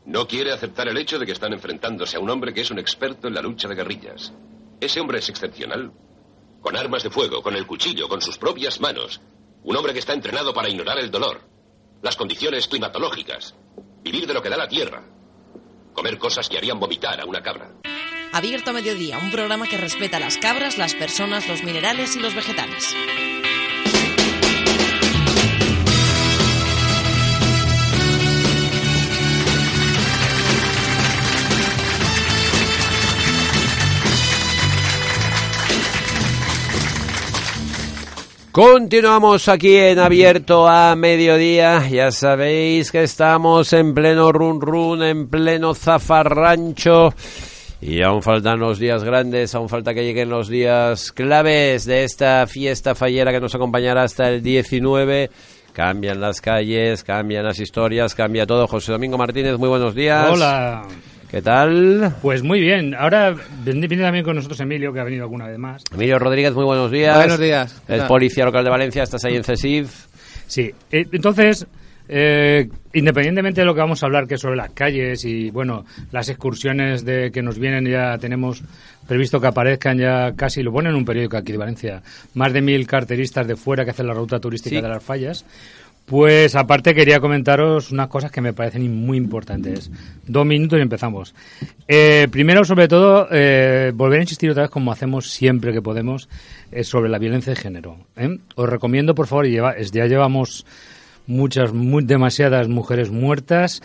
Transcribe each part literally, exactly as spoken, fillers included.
No quiere aceptar el hecho de que están enfrentándose a un hombre que es un experto en la lucha de guerrillas. Ese hombre es excepcional. Con armas de fuego, con el cuchillo, con sus propias manos. Un hombre que está entrenado para ignorar el dolor, las condiciones climatológicas, vivir de lo que da la tierra, comer cosas que harían vomitar a una cabra. Abierto a Mediodía, un programa que respeta las cabras, las personas, los minerales y los vegetales. Continuamos aquí en Abierto a Mediodía. Ya sabéis que estamos en pleno run run, en pleno zafarrancho. Y aún faltan los días grandes, aún falta que lleguen los días claves de esta fiesta fallera que nos acompañará hasta el diecinueve. Cambian las calles, cambian las historias, cambia todo. José Domingo Martínez, muy buenos días. Hola. ¿Qué tal? Pues muy bien. Ahora viene también con nosotros Emilio, que ha venido alguna vez más. Emilio Rodríguez, muy buenos días. Buenos días. Es policía local de Valencia, estás ahí en CESIF. Sí, eh, entonces, eh, independientemente de lo que vamos a hablar, que es sobre las calles y, bueno, las excursiones de que nos vienen, ya tenemos previsto que aparezcan ya casi, lo ponen en un periódico aquí de Valencia, más de mil carteristas de fuera que hacen la ruta turística sí. de las fallas. Pues aparte quería comentaros unas cosas que me parecen muy importantes. Dos minutos y empezamos. Eh, primero, sobre todo, eh, volver a insistir otra vez, como hacemos siempre que podemos, eh, sobre la violencia de género. ¿eh? Os recomiendo, por favor, lleva, ya llevamos muchas, muy, demasiadas mujeres muertas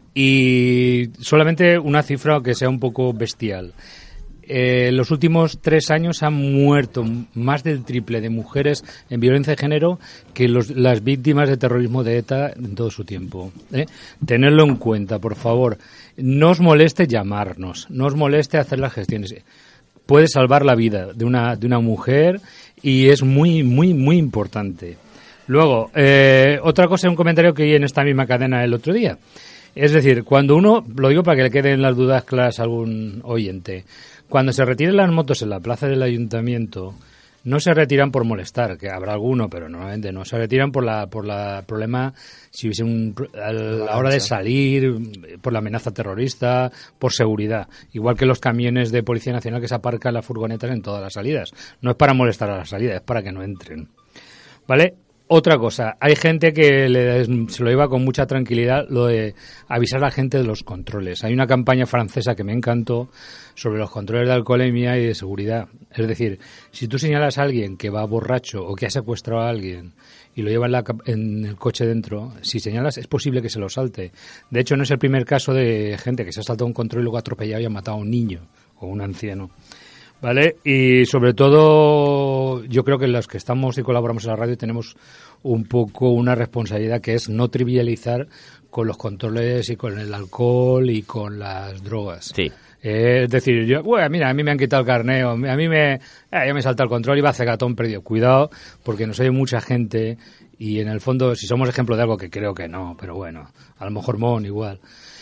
y solamente una cifra que sea un poco bestial. En eh, los últimos tres años han muerto más del triple de mujeres en violencia de género que los, las víctimas de terrorismo de ETA en todo su tiempo. ¿eh? Tenedlo en cuenta, por favor. No os moleste llamarnos, no os moleste hacer las gestiones. Puede salvar la vida de una, de una mujer y es muy, muy, muy importante. Luego, eh, otra cosa, un comentario que vi en esta misma cadena el otro día. Es decir, cuando uno, lo digo para que le queden las dudas claras a algún oyente, cuando se retiren las motos en la plaza del ayuntamiento, no se retiran por molestar, que habrá alguno, pero normalmente no. Se retiran por la por la problema, si hubiese un a la hora de salir, por la amenaza terrorista, por seguridad. Igual que los camiones de Policía Nacional que se aparcan las furgonetas en todas las salidas. No es para molestar a la salida, es para que no entren. ¿Vale? Otra cosa, hay gente que le, se lo lleva con mucha tranquilidad lo de avisar a la gente de los controles. Hay una campaña francesa que me encantó sobre los controles de alcoholemia y de seguridad. Es decir, si tú señalas a alguien que va borracho o que ha secuestrado a alguien y lo lleva en, la, en el coche dentro, si señalas es posible que se lo salte. De hecho, no es el primer caso de gente que se ha saltado un control y luego ha atropellado y ha matado a un niño o un anciano. ¿Vale? Y sobre todo, yo creo que los que estamos y colaboramos en la radio tenemos un poco una responsabilidad que es no trivializar con los controles y con el alcohol y con las drogas. Sí. Eh, es decir, yo, bueno, mira, a mí me han quitado el carneo, a mí me, eh, ya me salta el control y va a hacer gatón perdido. Cuidado, porque nos oye mucha gente y en el fondo, si somos ejemplo de algo, que creo que no, pero bueno, a lo mejor Mon igual.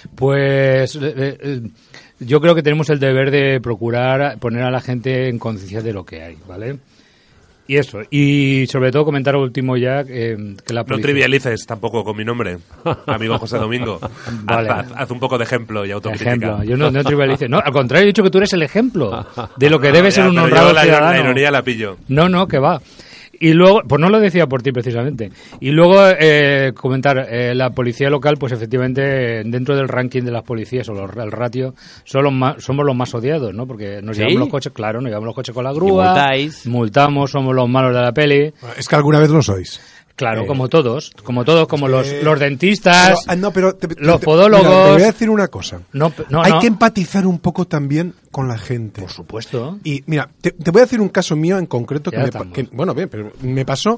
Pues eh, eh, yo creo que tenemos el deber de procurar poner a la gente en conciencia de lo que hay, ¿vale? Y eso, y sobre todo comentar último ya eh, que la policía... No trivialices tampoco con mi nombre, amigo José Domingo. Vale. haz, haz, haz un poco de ejemplo y autocrítica. Ejemplo. Yo no, no trivialice. No, al contrario, he dicho que tú eres el ejemplo de lo que debe no, ser ya, un honrado la, ciudadano. La ironía la pillo. No, no, que va. Y luego, pues no lo decía por ti precisamente. Y luego eh, comentar, eh, la policía local, pues efectivamente, dentro del ranking de las policías o los, el ratio, son los más, somos los más odiados, ¿no? Porque nos ¿Sí? llevamos los coches, claro, nos llevamos los coches con la grúa, multáis. multamos, somos los malos de la peli. Es que alguna vez lo sois. Claro, eh, como todos, como todos, como los, eh, los dentistas, pero, no, pero te, te, los te, podólogos... Mira, te voy a decir una cosa. No, no, Hay no. que empatizar un poco también con la gente. Por supuesto. Y mira, te, te voy a decir un caso mío en concreto que, Ya me, que bueno, bien, pero me pasó.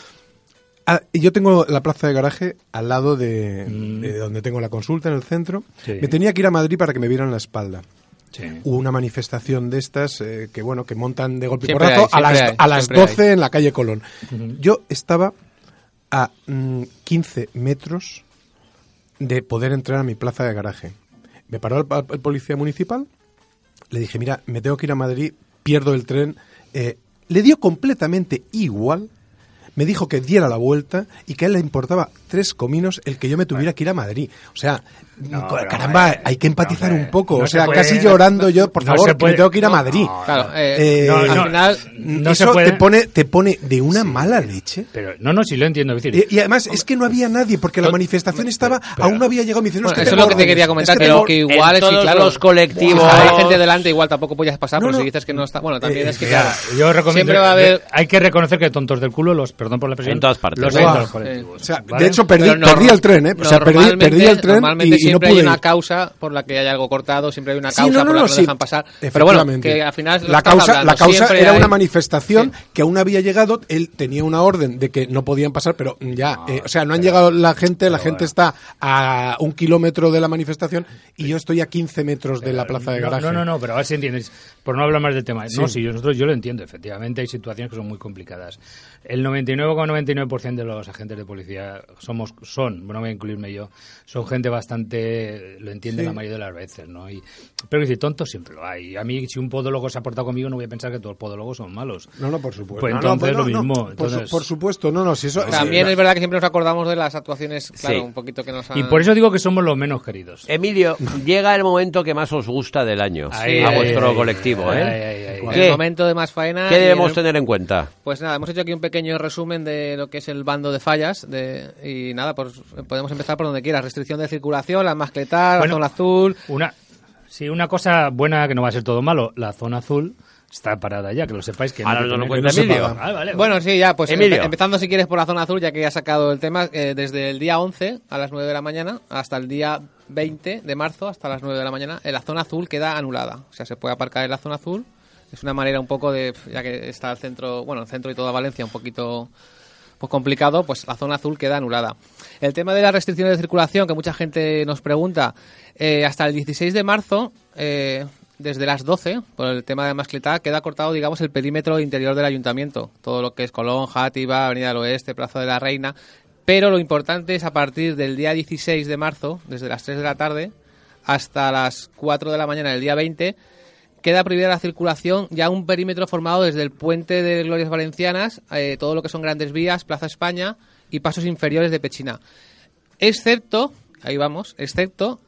Ah, yo tengo la plaza de garaje al lado de, mm. de donde tengo la consulta, en el centro. Sí. Me tenía que ir a Madrid para que me vieran la espalda. Sí. Hubo una manifestación de estas eh, que bueno que montan de golpe y siempre porrazo hay, a las, hay, a las doce hay. En la calle Colón. Uh-huh. Yo estaba a mm, quince metros de poder entrar a mi plaza de garaje. Me paró el, el policía municipal, le dije, mira, me tengo que ir a Madrid, pierdo el tren. Eh, le dio completamente igual, me dijo que diera la vuelta y que a él le importaba tres cominos el que yo me tuviera que ir a Madrid. O sea, no, caramba, no, hay que empatizar no, un poco. no o sea, puede, casi llorando no, yo, por no favor, puede, que me tengo que ir a no, Madrid. No, claro, eh, eh, no, al no, final, no eso se puede. te pone, te pone de una sí, mala leche. Pero no, no, sí lo entiendo. Es decir, y, y además es que no había nadie, porque la manifestación estaba, pero, aún no había llegado. Me dicen, no, bueno, es que eso es lo que te quería comentar, es que pero que igual en todos sí, claro, los colectivos, si hay gente delante, igual tampoco podías pasar, no, pero no, si dices que no está, bueno, también eh, es que claro, yo recomiendo, siempre va a haber, hay que reconocer que tontos del culo, los, perdón por la expresión, en todas partes, los wow. hay en todos los colectivos. O sea, ¿vale? de hecho perdí, no, perdí el tren, ¿eh? O sea, perdí, perdí el tren normalmente y, siempre y no hay una ir. causa por la que hay algo cortado, siempre hay una causa sí, no, no, por la no, que sí, no dejan pasar. Pero bueno, que al final la causa, la causa era hay... una manifestación sí. que aún había llegado, él tenía una orden de que no podían pasar, pero ya, no, eh, o sea, no han pero, llegado la gente, la gente bueno. está a un kilómetro de la manifestación y yo estoy a quince metros de la plaza de garaje. No, no, no, pero a ver si entiendes, por no hablar más del tema. Sí. No, sí, nosotros yo lo entiendo, efectivamente hay situaciones que son muy complicadas. El noventa y nueve coma noventa y nueve por ciento de los agentes de policía somos, son, no voy a incluirme yo, son gente bastante, lo entiende sí. la mayoría de las veces, ¿no? Y, pero que si tontos siempre lo hay. A mí, si un podólogo se ha portado conmigo, no voy a pensar que todos los podólogos son malos. No, no, por supuesto. Pues no, entonces no, no, lo mismo. No, entonces... por, su, por supuesto, no, no, si eso... También sí, es verdad que siempre nos acordamos de las actuaciones, claro, sí. un poquito que nos han... Y por eso digo que somos los menos queridos. Emilio, llega el momento que más os gusta del año, ahí, a ahí, vuestro ahí, colectivo, ahí, ¿eh? Ahí, ahí, ahí. El momento de más faena... ¿Qué debemos el... tener en cuenta? Pues nada, hemos hecho aquí un pequeño resumen de lo que es el bando de fallas de, y nada, pues podemos empezar por donde quieras. Restricción de circulación, la mascletar, bueno, la zona azul... Una, sí, una cosa buena que no va a ser todo malo, la zona azul... Está parada ya, que lo sepáis que... Ahora no lo cuenta no Emilio. Ah, vale, vale. Bueno, sí, ya, pues empe empezando si quieres por la zona azul, ya que ya has sacado el tema, eh, desde el día once a las nueve de la mañana hasta el día veinte de marzo, hasta las nueve de la mañana, en la zona azul queda anulada. O sea, se puede aparcar en la zona azul. Es una manera un poco de, ya que está el centro, bueno, el centro y toda Valencia un poquito pues complicado, pues la zona azul queda anulada. El tema de las restricciones de circulación, que mucha gente nos pregunta, eh, hasta el dieciséis de marzo... Eh, desde las doce, por el tema de Mascletá, queda cortado, digamos, el perímetro interior del ayuntamiento. Todo lo que es Colón, Játiva, Avenida del Oeste, Plaza de la Reina. Pero lo importante es a partir del día dieciséis de marzo, desde las tres de la tarde, hasta las cuatro de la mañana del día veinte, queda prohibida la circulación, ya un perímetro formado desde el puente de Glorias Valencianas, eh, todo lo que son grandes vías, Plaza España y pasos inferiores de Pechina. Excepto, ahí vamos, excepto...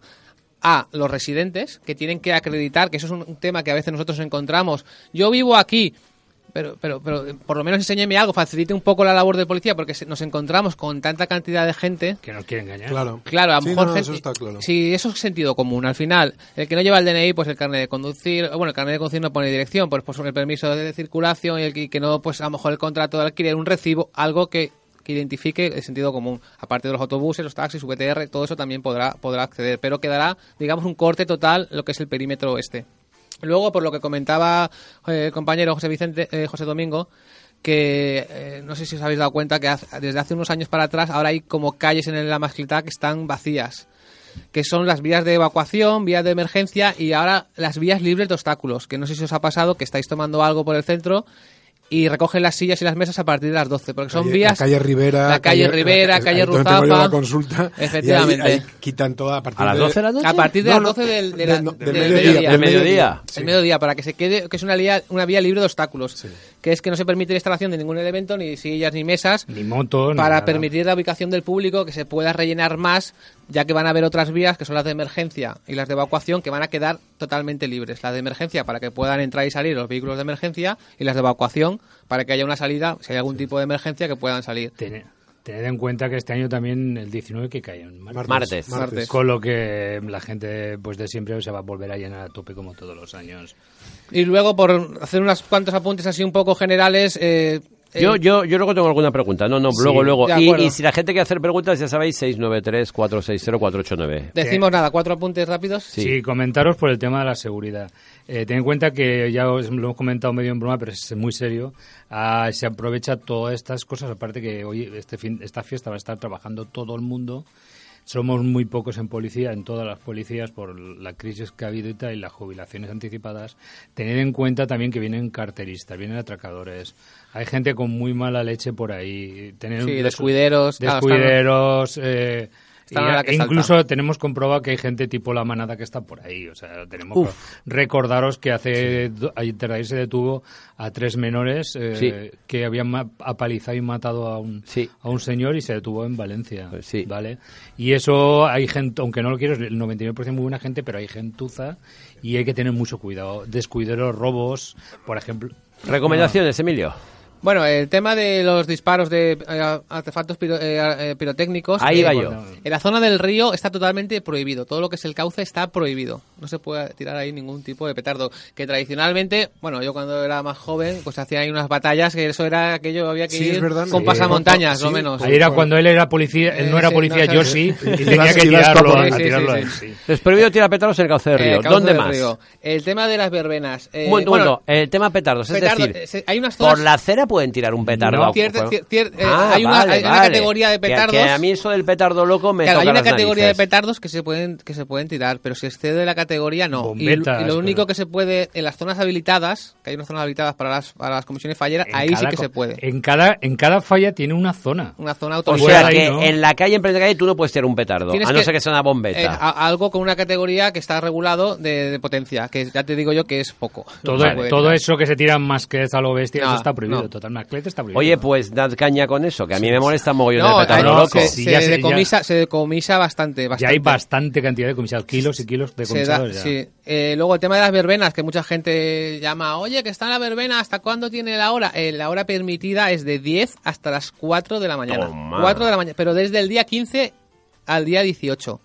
a los residentes que tienen que acreditar, que eso es un tema que a veces nosotros encontramos. Yo vivo aquí, pero pero pero por lo menos enséñeme algo, facilite un poco la labor de policía, porque nos encontramos con tanta cantidad de gente que nos quiere engañar. Claro, claro, a lo sí, mejor no, gente, eso está claro. Si eso es sentido común, al final, el que no lleva el D N I, pues el carnet de conducir, bueno, el carnet de conducir no pone dirección, pues, pues el permiso de circulación y el que, que no, pues a lo mejor el contrato de alquiler, un recibo, algo que que identifique el sentido común. Aparte de los autobuses, los taxis, V T R, todo eso también podrá podrá acceder, pero quedará, digamos, un corte total lo que es el perímetro este. Luego, por lo que comentaba eh, el compañero José Vicente, eh, José Domingo, que eh, no sé si os habéis dado cuenta que hace, desde hace unos años para atrás ahora hay como calles en la Mascletá que están vacías, que son las vías de evacuación, vías de emergencia y ahora las vías libres de obstáculos, que no sé si os ha pasado que estáis tomando algo por el centro y recogen las sillas y las mesas a partir de las doce, porque son calle, vías... La calle Rivera... La calle, calle Rivera, la, calle Ruzafa... La consulta, efectivamente. Ahí, ahí quitan todo a partir ¿A las doce de la noche? A partir de no, las doce no, del, de la, de, no, del, del del mediodía. mediodía. Del mediodía. Sí. El mediodía, para que se quede, que es una vía, una vía libre de obstáculos. Sí. Que es que no se permite la instalación de ningún elemento, ni sillas, ni mesas. Ni motos, para nada. permitir la ubicación del público, que se pueda rellenar más, ya que van a haber otras vías, que son las de emergencia y las de evacuación, que van a quedar totalmente libres. Las de emergencia para que puedan entrar y salir los vehículos de emergencia, y las de evacuación para que haya una salida, si hay algún sí. tipo de emergencia, que puedan salir. Tened, tened en cuenta que este año también el diecinueve que cae en martes. Martes. Martes. Con lo que la gente pues de siempre se va a volver a llenar a tope como todos los años. Y luego, por hacer unos cuantos apuntes así un poco generales... Eh, Yo, yo, yo luego tengo alguna pregunta. No, no, Sí, luego, luego. de Y, acuerdo. y si la gente quiere hacer preguntas, ya sabéis, seis nueve tres, cuatro seis cero, cuatro ocho nueve. Decimos nada, cuatro apuntes rápidos. Sí. Sí, comentaros por el tema de la seguridad. Eh, ten en cuenta que ya os lo hemos comentado medio en broma, pero es muy serio. Ah, se aprovecha todas estas cosas, aparte que hoy este fin, esta fiesta va a estar trabajando todo el mundo. Somos muy pocos en policía, en todas las policías, por la crisis que ha habido y tal, y las jubilaciones anticipadas. Tened en cuenta también que vienen carteristas, vienen atracadores. Hay gente con muy mala leche por ahí. Tener Sí, descuideros. Descuideros, eh, Están a la que incluso salta. tenemos comprobado que hay gente tipo La Manada que está por ahí. O sea, tenemos que recordaros que hace sí. ayer ahí se detuvo a tres menores eh, sí. que habían apalizado y matado a un, sí. a un señor y se detuvo en Valencia. Pues sí. ¿Vale? Y eso hay gente, aunque no lo quieras, el noventa y nueve por ciento muy buena gente, pero hay gentuza y hay que tener mucho cuidado. Descuidar los robos, por ejemplo. ¿Recomendaciones, no. Emilio? Bueno, el tema de los disparos de eh, artefactos piro, eh, pirotécnicos... Ahí eh, va yo. En la zona del río está totalmente prohibido. Todo lo que es el cauce está prohibido. No se puede tirar ahí ningún tipo de petardo. Que tradicionalmente, bueno, yo cuando era más joven, pues hacía ahí unas batallas que eso era aquello, había que sí, ir verdad, con sí, pasamontañas, sí, lo menos. Ahí era cuando él era policía, él no era policía, eh, sí, no, yo sí, y tenía que tirarlo, a, sí, tirarlo sí, a él, sí. sí. Es prohibido tirar petardos en el cauce del río. Eh, cauce ¿Dónde del más? Río. El tema de las verbenas. Eh, un momento, bueno, el tema petardos, es petardo, decir, eh, hay unas zonas... por la acera pueden tirar un petardo. No, cierto, cierto, eh, ah, hay, una, vale, hay una vale. categoría de petardos. Que, que a mí eso del petardo loco me claro, toca hay una las categoría narices. de petardos que se pueden que se pueden tirar, pero si excede la categoría no. Bombetas, y, y lo único pero... que se puede en las zonas habilitadas, que hay unas zonas habilitadas para las para las comisiones falleras, en ahí sí que co- se puede. En cada en cada falla tiene una zona. Una zona O autorizada. sea que ahí, ¿no? en la calle, en plena calle, tú no puedes tirar un petardo, Tienes a no que- ser que sea una bombeta. Eh, a- algo con una categoría que está regulado de, de potencia, que ya te digo yo que es poco. Todo, No se puede todo tirar. eso que se tiran mascletes a lo bestia, No, eso está prohibido. no. Total, masclete está prohibido. Oye, pues dad caña con eso, que a mí me molesta mogollón No, el petardo ahí loco. se, Sí, se ya sé, decomisa, se decomisa bastante, ya bastante. hay bastante cantidad de comisados, kilos y kilos de Se da- comisados ya. sí. Eh, luego el tema de las verbenas, que mucha gente llama, oye, que está en la verbena, ¿hasta cuándo tiene la hora? Eh, la hora permitida es de diez hasta las cuatro de la mañana. Toma. cuatro de la mañana, pero desde el día quince al día dieciocho.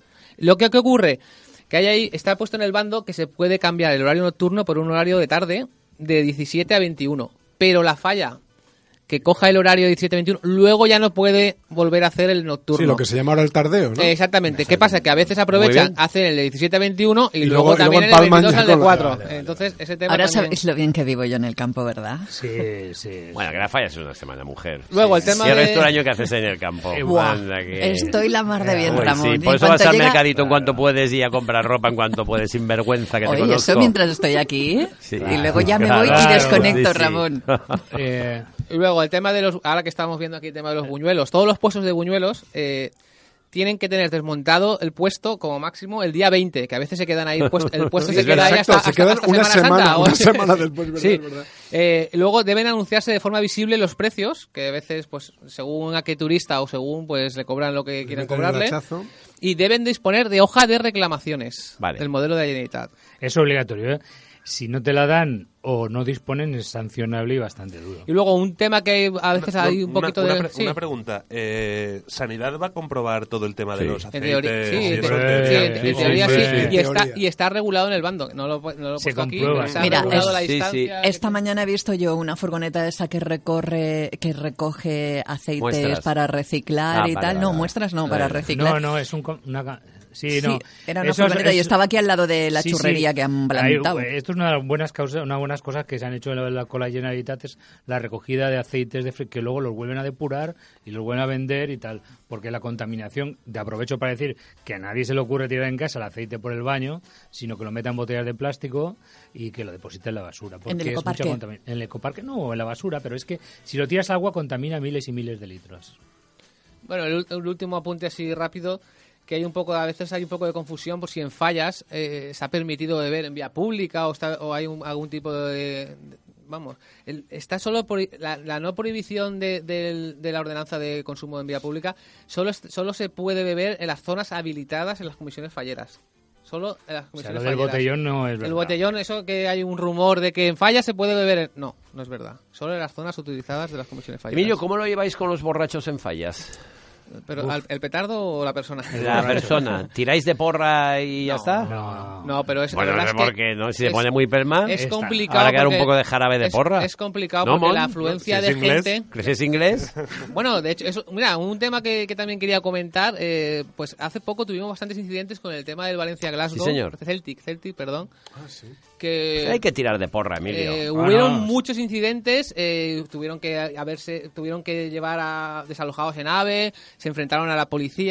Lo que, que ocurre, que hay ahí, está puesto en el bando que se puede cambiar el horario nocturno por un horario de tarde de diecisiete a veintiuno. Pero la falla que coja el horario de diecisiete a veintiuno, luego ya no puede volver a hacer el nocturno. Sí, lo que se llama ahora el tardeo, ¿no? Eh, exactamente. ¿Qué pasa? Que a veces aprovechan, hacen el de diecisiete a veintiuno y, Y luego, luego- y también luego el de empalman veintidós ya al de con la- cuatro. vale, vale. Entonces, ese tema Ahora también... sabéis lo bien que vivo yo en el campo, ¿verdad? Sí, sí. Bueno, que la falla es una semana, mujer. Luego, el tema Si el de- resto del año que haces en el campo. Eh, Buah, Anda que- Estoy la mar de bien, Uy, Ramón. sí, Y por en eso vas cuanto al llega- mercadito en cuanto puedes y a comprar ropa en cuanto puedes, sin vergüenza que te Oye, conozco. eso mientras estoy aquí. Sí. Y luego ya me voy y Claro, desconecto, sí, sí. Ramón. Eh, Y luego el tema de los... Ahora que estamos viendo aquí el tema de los buñuelos. Todos los puestos de buñuelos eh, tienen que tener desmontado el puesto como máximo el día veinte, que a veces se quedan ahí, el puesto, el puesto Sí, se es queda verdad, ahí hasta, exacto, se hasta- quedan hasta una Semana semana, Santa. una semana después, ¿verdad? Sí. Es verdad. Eh, luego deben anunciarse de forma visible los precios, que a veces, pues, según a qué turista o según, pues, le cobran lo que Le quieren meten el cobrarle. hachazo. Y deben disponer de hoja de reclamaciones Vale. del modelo de Generalitat. es obligatorio, ¿eh? Si no te la dan o no disponen, es sancionable y bastante duro. Y luego un tema que a veces hay un Una- poquito una, de... pre- sí. una pregunta. Eh, ¿Sanidad va a comprobar todo el tema de Sí. los En aceites? teoría, sí, y en eso? te- Eh, sí, en- sí, en teoría sí, sí, sí. y, está, Teoría. y está regulado en el bando. No lo, no lo he Se puesto aquí, comprueba, pero está sí. Mira, regulado es- la sí, sí. distancia. Esta mañana he visto yo una furgoneta esa que recorre, que recoge aceites Muestras. para reciclar Ah, y vale, tal. vale, no, vale. muestras no, Vale. para reciclar. No, no, es un... co- Una, ca- sí, Sí, no. era una Eso es- furgoneta y es- estaba aquí al lado de la Sí, churrería sí. que han Hay- plantado. esto es una de las buenas causas, una buenas cosas que se han hecho en la, la- con la Generalitat, es la recogida de aceites de fri- que luego los vuelven a depurar y los vuelven a vender y tal, porque la contaminación, de aprovecho para decir que a nadie se le ocurre tirar en casa el aceite por el baño, sino que lo meta en botellas de plástico y que lo deposite en la basura, porque ¿En el es mucha ecoparque? contaminación. En el ecoparque no, en la basura, pero es que si lo tiras al agua contamina miles y miles de litros. Bueno, el, ul- el último apunte así rápido, que hay un poco, a veces hay un poco de confusión por si en fallas eh, se ha permitido beber en vía pública o, está, o hay un- algún tipo de... de- vamos, el- está solo por, la, la no prohibición de, del- de la ordenanza de consumo en vía pública, solo, es- solo se puede beber en las zonas habilitadas en las comisiones falleras. Solo en las O sea, comisiones lo del falleras. botellón no es verdad. El botellón, eso que hay un rumor de que en fallas se puede beber... en- No, no es verdad. Solo en las zonas utilizadas de las comisiones falleras. Emilio, ¿cómo lo lleváis con los borrachos en fallas? Pero, ¿al- ¿el petardo o la persona? La persona. ¿Tiráis de porra y ya No. está? No. No, pero es Bueno, la no verdad sé es por que qué, ¿no? Si se es- pone muy perma, es está. complicado. Habrá que dar un porque poco de jarabe de es- porra. Es, complicado ¿No, porque Mon? la afluencia Si de es inglés. gente. ¿Creces inglés? Bueno, de hecho, eso, mira, un tema que, que también quería comentar. Eh, pues hace poco tuvimos bastantes incidentes con el tema del Valencia Glasgow. Sí, señor. Celtic, Celtic, perdón. Que Hay que tirar de porra, Emilio. eh, Ah, hubieron no. muchos incidentes, eh, tuvieron que haberse, tuvieron que llevar a desalojados en AVE, se enfrentaron a la policía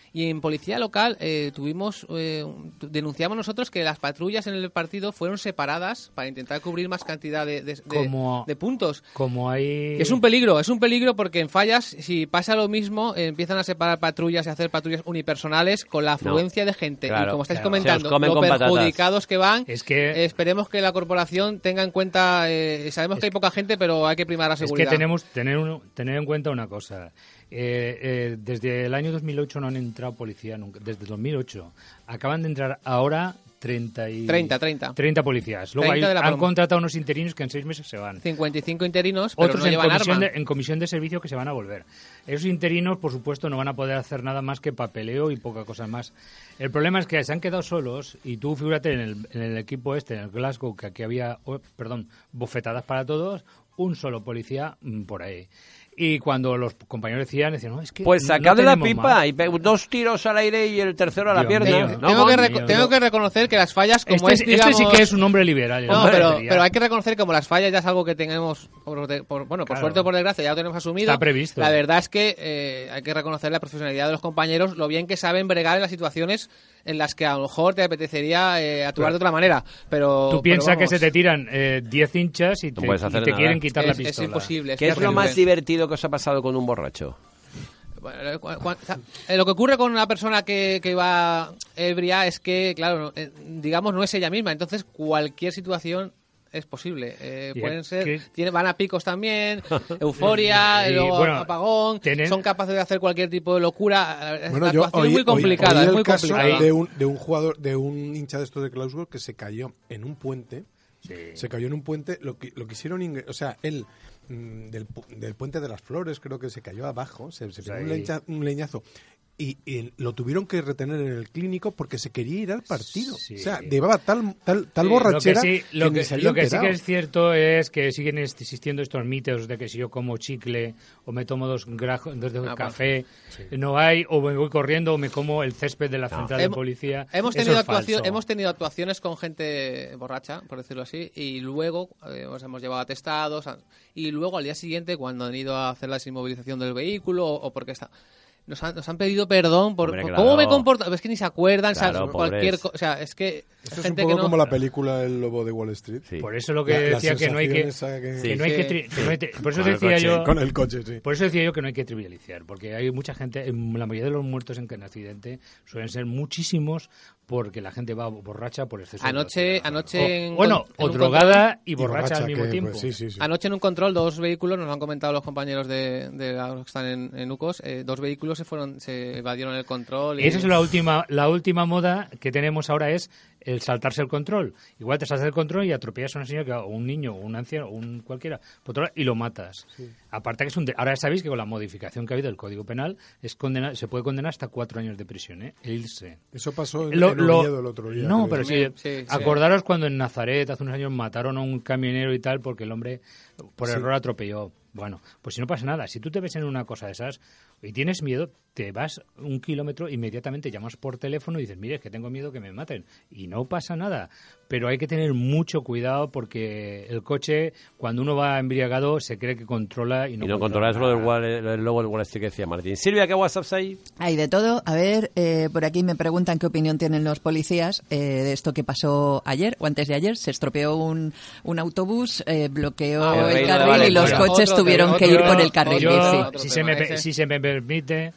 Y en policía local eh, tuvimos eh, denunciamos nosotros que las patrullas en el partido fueron separadas para intentar cubrir más cantidad de, de, como, de, de puntos. Como hay... Que es un peligro, es un peligro porque en Fallas, si pasa lo mismo, eh, empiezan a separar patrullas y a hacer patrullas unipersonales con la afluencia no. de gente. Claro, y como estáis claro. comentando, lo perjudicados que van, es que... eh, esperemos que la corporación tenga en cuenta, eh, sabemos que hay poca gente, pero hay que primar la seguridad. Es que tenemos tener, un, tener en cuenta una cosa. Eh, eh, desde el año dos mil ocho no han entrado policía nunca. Desde dos mil ocho. Acaban de entrar ahora treinta y... treinta, treinta. treinta policías. Luego treinta hay, han contratado unos interinos que en seis meses se van. cincuenta y cinco interinos, pero Otros no en, llevan comisión arma. De, en comisión de servicio que se van a volver. Esos interinos, por supuesto, no van a poder hacer nada más que papeleo y poca cosa más. El problema es que se han quedado solos y tú figúrate en el, en el equipo este, en el Glasgow, que aquí había, oh, perdón, bofetadas para todos, un solo policía mm, por ahí. Y cuando los compañeros decían, decían, no, es que pues sacad no la pipa más. y pe- dos tiros al aire y el tercero a la Dios pierna. mío. ¿no? Tengo, que, Mío, reco- tengo no. que reconocer que las fallas, como Este, es, digamos... este sí que es un hombre liberal. No, hombre, pero, sería. pero hay que reconocer que como las fallas ya es algo que tenemos, por, de- por- bueno, por Claro. suerte o por desgracia, ya lo tenemos asumido. Está previsto. La verdad es que eh, hay que reconocer la profesionalidad de los compañeros, lo bien que saben bregar en las situaciones en las que a lo mejor te apetecería eh, actuar Claro. de otra manera. Pero Tú piensas pero que se vamos, te tiran eh, diez hinchas y No te, puedes y hacer te nada. quieren quitar la es, pistola. es imposible. ¿Qué es lo imposible. más divertido que os ha pasado con un borracho? Bueno, eh, cu- cu- eh, lo que ocurre con una persona que, que va ebria es que, claro, eh, digamos, no es ella misma. Entonces, cualquier situación es posible. Eh, Y pueden es ser, que- tiene, van a picos también, euforia, Y, luego bueno, apagón, tienen- son capaces de hacer cualquier tipo de locura. Bueno, la yo actuación oí, es muy complicada, oí- oí es muy el caso complicada. de un, de un jugador, de un hincha de estos de Glasgow que se cayó en un puente. Sí. Se cayó en un puente, lo, que, lo quisieron, ingre- o sea, él mm, del, pu- del puente de las Flores creo que se cayó abajo, se, se Pues pegó un, ahí. leña- un leñazo y, y lo tuvieron que retener en el clínico porque se quería ir al partido. Sí. O sea, llevaba tal tal tal Sí, borrachera Lo que sí, lo que, que, ni se había lo que sí que enterado. es cierto es que siguen existiendo estos mitos de que si yo como chicle o me tomo dos grajos dos de Ah, café, no hay, o me voy corriendo o me como el césped de la central de Hem- policía. Hemos Eso tenido, es falso. actuación, hemos tenido actuaciones con gente borracha, por decirlo así, y luego eh, os hemos llevado atestados, a- y luego al día siguiente, cuando han ido a hacer la desinmovilización del vehículo, o, o porque está... Nos han, nos han pedido perdón por, Hombre, por claro. cómo me comporto. Es que ni se acuerdan, Claro, ¿sabes? Cualquier pobres. co- O sea, es que. Esto es un gente poco que no... como la película El Lobo de Wall Street. Sí. Por eso lo que La- la decía que no hay que, sensación esa que- que no hay que, Sí. tri- que no hay te- por eso Con el decía coche, yo Con el coche, sí. por eso decía yo que no hay que trivializar, porque hay mucha gente, la mayoría de los muertos en el accidente suelen ser muchísimos porque la gente va borracha por exceso de Anoche, velocidad. anoche O- en bueno, con- en o un drogada y Y borracha, al mismo que, tiempo. pues, sí, sí, sí. Anoche en un control, dos vehículos, nos lo han comentado los compañeros de, de los que están en, en UCOS, eh, dos vehículos se fueron, se evadieron el control. Y... Esa es la última, la última moda que tenemos ahora, es el saltarse el control. Igual te saltas el control y atropellas a una señora, que- o un niño, o un anciano, o un cualquiera, por otro lado, y lo matas. Aparte que es un... de- Ahora sabéis que con la modificación que ha habido del Código Penal es condena- se puede condenar hasta cuatro años de prisión, ¿eh? El irse. Eso pasó en, Lo- en lo- Oviedo el otro día. No, creo. pero sí, Sí, sí. acordaros cuando en Nazaret hace unos años mataron a un camionero y tal porque el hombre por Sí. error atropelló. Bueno, pues si no pasa nada, si tú te ves en una cosa de esas y tienes miedo, te vas un kilómetro, inmediatamente llamas por teléfono y dices, mire, es que tengo miedo que me maten. Y no pasa nada. Pero hay que tener mucho cuidado porque el coche, cuando uno va embriagado, se cree que controla y no, Y no controlar eso lo del, Wall- el logo del Wall Street que decía Martín. Silvia, ¿qué WhatsApps hay? Hay de todo. A ver, eh, por aquí me preguntan qué opinión tienen los policías eh, de esto que pasó ayer o antes de ayer. Se estropeó un, un autobús, eh, bloqueó Ah, el el, Reino de carril y Valencia. los Otro coches tema, tuvieron que otro- ir por el carril yo, bici. Otro si, tema se me, ese. si se me permite,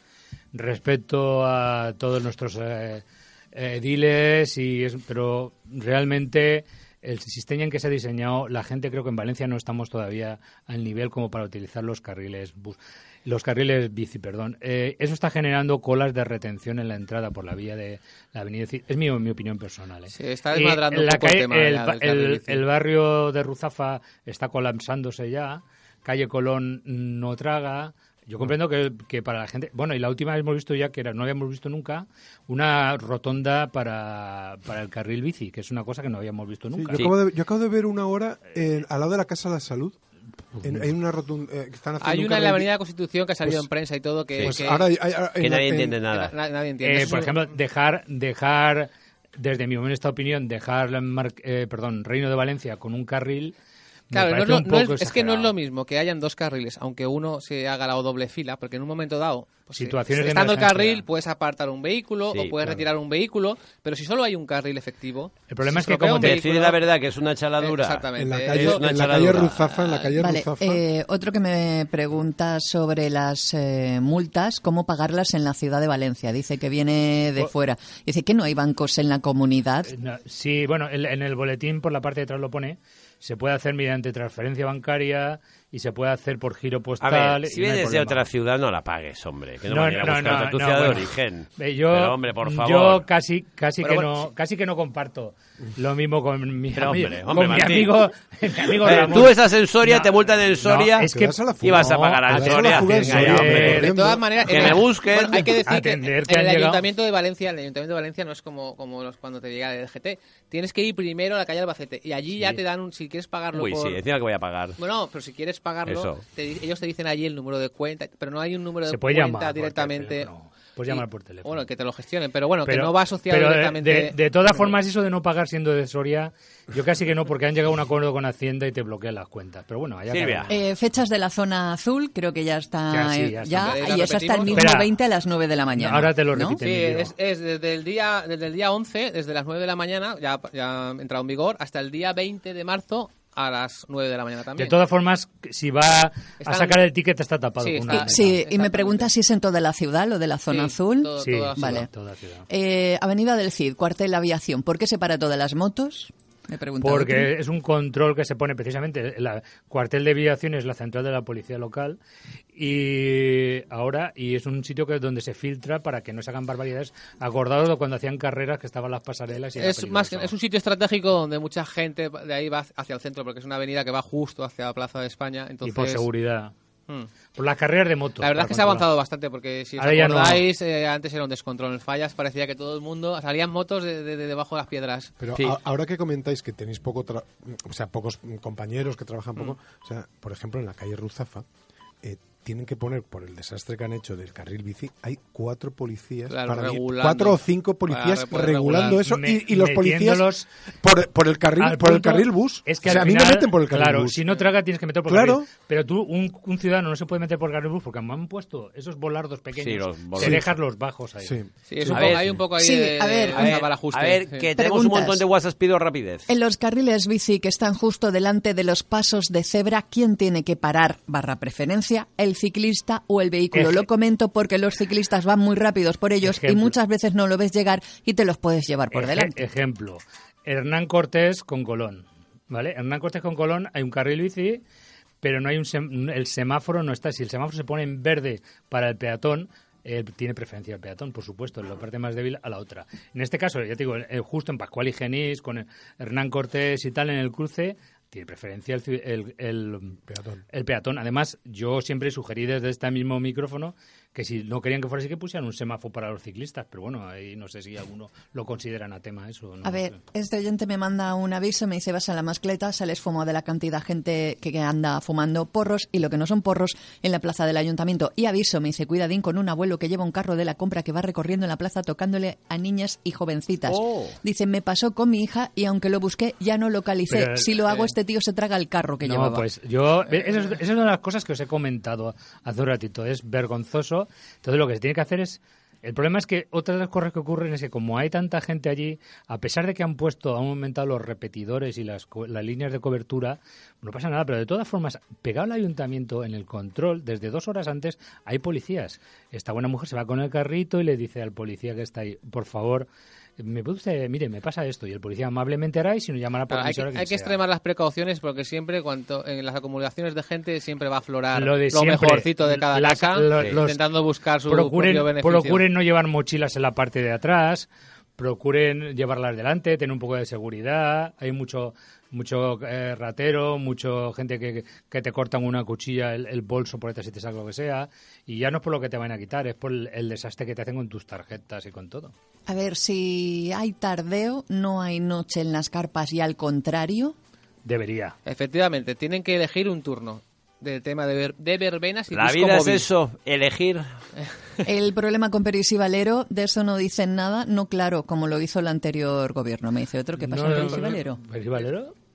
respeto a todos nuestros eh, eh, ediles, y es, pero realmente el sistema en que se ha diseñado, la gente, creo que en Valencia no estamos todavía al nivel como para utilizar los carriles bus, los carriles bici, perdón. Eh, eso está generando colas de retención en la entrada por la vía de la avenida. Es mi, mi opinión personal. ¿eh? Sí, está Y desmadrando un la poco el calle- tema el, ya ba- del carril el- bici. el barrio de Ruzafa está colapsándose ya. Calle Colón no traga. Yo comprendo que, que para la gente... Bueno, y la última vez hemos visto ya, que era, no habíamos visto nunca, una rotonda para, para el carril bici, que es una cosa que no habíamos visto Sí, nunca. yo, acabo de, yo acabo de ver una hora eh, al lado de la Casa de la Salud. En- hay una rotunda eh, que están haciendo Hay un una en la carril- Avenida de la Constitución que ha salido Pues- en prensa y todo que... Pues que- ahora hay- hay- hay- Que en- nadie en- entiende que nada. na- nadie entiende. Eh, Eso por es- ejemplo, dejar, dejar desde mi honesta opinión, dejar mar- eh, perdón, Reino de Valencia con un carril Claro, no es, lo, no es, es que no es lo mismo que hayan dos carriles, aunque uno se haga la doble fila, porque en un momento dado, pues, situaciones estando de el carril, puedes apartar un vehículo sí, o puedes claro. retirar un vehículo, pero si solo hay un carril efectivo... El problema si es que como te decide la verdad que es una chaladura. Exactamente. En la calle, Eso, en la calle Ruzafa, en la calle Vale, Ruzafa. eh, otro que me pregunta sobre las eh, multas, cómo pagarlas en la ciudad de Valencia. Dice que viene de Oh. fuera. Dice que no hay bancos en la comunidad. No, sí, bueno, en, en el boletín por la parte de atrás lo pone. Se puede hacer mediante transferencia bancaria y se puede hacer por giro A postal. ver, si y no hay vienes de problema. otra ciudad, no la pagues, hombre. Que no, No, van a ir a no, buscarte no, a tu no, ciudad de bueno. origen. Eh, Yo, Pero, hombre, por favor. Yo casi, casi Pero que bueno, no, casi que no comparto lo mismo con mi, Pero, ami- hombre, hombre, con mi Martín. amigo, mi amigo Eh, Ramón. tú estás en Soria, No, te multan en Soria no, es que Te vas a la y vas a no, pagar te al vas a la Soria. fuga en Venga, Soria, ya, hombre. corriendo. de todas maneras, Que en me el- busquen. bueno, hay que decir Atender que que en han el llegado. Ayuntamiento de Valencia, el Ayuntamiento de Valencia no es como, como los, cuando te llega el G T. Tienes que ir primero a la calle Albacete y allí ya te dan un, si quieres pagarlo Uy, por... sí, encima que voy a pagar. Bueno, pero si quieres pagarlo, Eso. te- ellos te dicen allí el número de cuenta, pero no hay un número Se de puede cuenta llamar por directamente. teléfono. Puedes llamar por teléfono. Bueno, que te lo gestionen, pero bueno, Pero- que no va asociado pero de- directamente. De, de todas formas, eso de no pagar siendo de Soria, yo casi que no, porque han llegado a un acuerdo con Hacienda y te bloquean las cuentas. Pero bueno, allá Silvia. cada uno. Eh, fechas de la zona azul, creo que ya está. Ya, sí, eh, ya ya, está. y es hasta el mismo Espera. veinte a las nueve de la mañana. Ahora te lo ¿no? repite. Sí, Emilio. es, es desde el día desde el día once, desde las nueve de la mañana, ya, ya ha entrado en vigor, hasta el día veinte de marzo a las nueve de la mañana también. De todas formas, si va a Están- sacar el ticket está tapado Sí, con una está- mesa. Sí, y me Exactamente. pregunta si es en toda la ciudad, lo de la zona Sí, azul. todo- Sí, toda la ciudad. Vale. toda ciudad. Eh, Avenida del Cid, cuartel Aviación. ¿Por qué se para todas las motos? Me pregunta Porque otro. es un control que se pone precisamente. El cuartel de aviación es la central de la policía local y ahora y es un sitio que donde se filtra para que no se hagan barbaridades. Acordados de cuando hacían carreras que estaban las pasarelas. Y era Es más que- peligroso. es un sitio estratégico donde mucha gente de ahí va hacia el centro, porque es una avenida que va justo hacia la Plaza de España. Entonces, Y por seguridad. Mm. Por las carreras de motos. La verdad para es que se ha controlar. avanzado bastante, porque si os Ahora ya no. acordáis, eh, antes era un descontrol en Fallas, parecía que todo el mundo salían motos de, de- de debajo de las piedras. Pero Sí. a- ahora que comentáis que tenéis poco, tra- o sea, pocos compañeros que trabajan Mm. poco, o sea, por ejemplo, en la calle Ruzafa, eh, tienen que poner, por el desastre que han hecho del carril bici, hay cuatro policías, Claro, para vi- regulando. cuatro o cinco policías Para poder regulando regular. eso, Me- y, y los policías metiéndolos por, por el carril al por el punto- carril bus. Es que o sea, al a mí final, me meten por el carril claro, bus. si no traga tienes que meter por el Claro. carril. Pero tú, un, un ciudadano no se puede meter por el carril bus porque me han puesto esos volardos pequeños. Sí, los te volardos. dejas los bajos ahí. Sí. Sí, es A un ver, poco, hay un poco ahí sí, de, a ver, de- a de ver, balajuste, A ver, sí. que tenemos un Preguntas. montón de WhatsApp, pido rapidez. En los carriles bici que están justo delante de los pasos de cebra, ¿quién tiene que parar barra preferencia? ¿El ciclista o el vehículo? Eje- Lo comento porque los ciclistas van muy rápidos por ellos y Ejemplo. muchas veces no lo ves llegar y te los puedes llevar por Eje- delante. Ejemplo, Hernán Cortés con Colón. ¿Vale? Hernán Cortés con Colón hay un carril bici, pero no hay un sem- el semáforo no está. Si el semáforo se pone en verde para el peatón, eh, tiene preferencia el peatón, por supuesto, la parte más débil a la otra. En este caso, ya te digo, eh, justo en Pascual y Genís, con Hernán Cortés y tal en el cruce, tiene preferencia el, ci- el, el Peatón. el peatón. Además, yo siempre sugerí desde este mismo micrófono que si no querían que fuera así, que pusieran un semáforo para los ciclistas. Pero bueno, ahí no sé si alguno lo considera anatema eso. No A ver, sé. este oyente me manda un aviso, me dice, vas a la mascleta, sales fumo de la cantidad de gente que que anda fumando porros y lo que no son porros en la plaza del ayuntamiento. Y aviso, me dice, cuidadín con un abuelo que lleva un carro de la compra que va recorriendo en la plaza tocándole a niñas y jovencitas. Oh. Dice, me pasó con mi hija y aunque lo busqué ya no localicé. Pero, si lo hago, eh, este tío se traga el carro que no, llevaba. pues yo... Esa es, esa es una de las cosas que os he comentado hace un ratito. Es vergonzoso. Entonces lo que se tiene que hacer es... El problema es que otra de las cosas que ocurren es que como hay tanta gente allí, a pesar de que han puesto, han aumentado los repetidores y las, co- las líneas de cobertura, no pasa nada, pero de todas formas, pegado al ayuntamiento en el control, desde dos horas antes, hay policías. Esta buena mujer se va con el carrito y le dice al policía que está ahí, por favor, me puede usted, mire, me pasa esto, y el policía amablemente hará y si no llamará por Claro, hay que, hay que extremar las precauciones porque siempre cuanto en las acumulaciones de gente siempre va a aflorar Lo lo, de siempre. mejorcito de cada La- casa, lo- los- intentando buscar su procuren, propio beneficio. procuren no llevar mochilas en la parte de atrás, procuren llevarlas delante, tener un poco de seguridad. Hay mucho mucho eh, ratero, mucho gente que, que te cortan una cuchilla el, el bolso por detrás si te saca lo que sea. Y ya no es por lo que te van a quitar, es por el, el desastre que te hacen con tus tarjetas y con todo. A ver, si hay tardeo, no hay noche en las carpas y al contrario. Debería. Efectivamente, tienen que elegir un turno del tema de, ver- de verbenas y La disco vida es móvil. eso, elegir. El problema con Peris y Valero, de eso no dicen nada, no claro, como lo hizo el anterior gobierno. Me dice otro, ¿qué pasa No, en no, Peris y no, Valero? ¿Peris y Valero?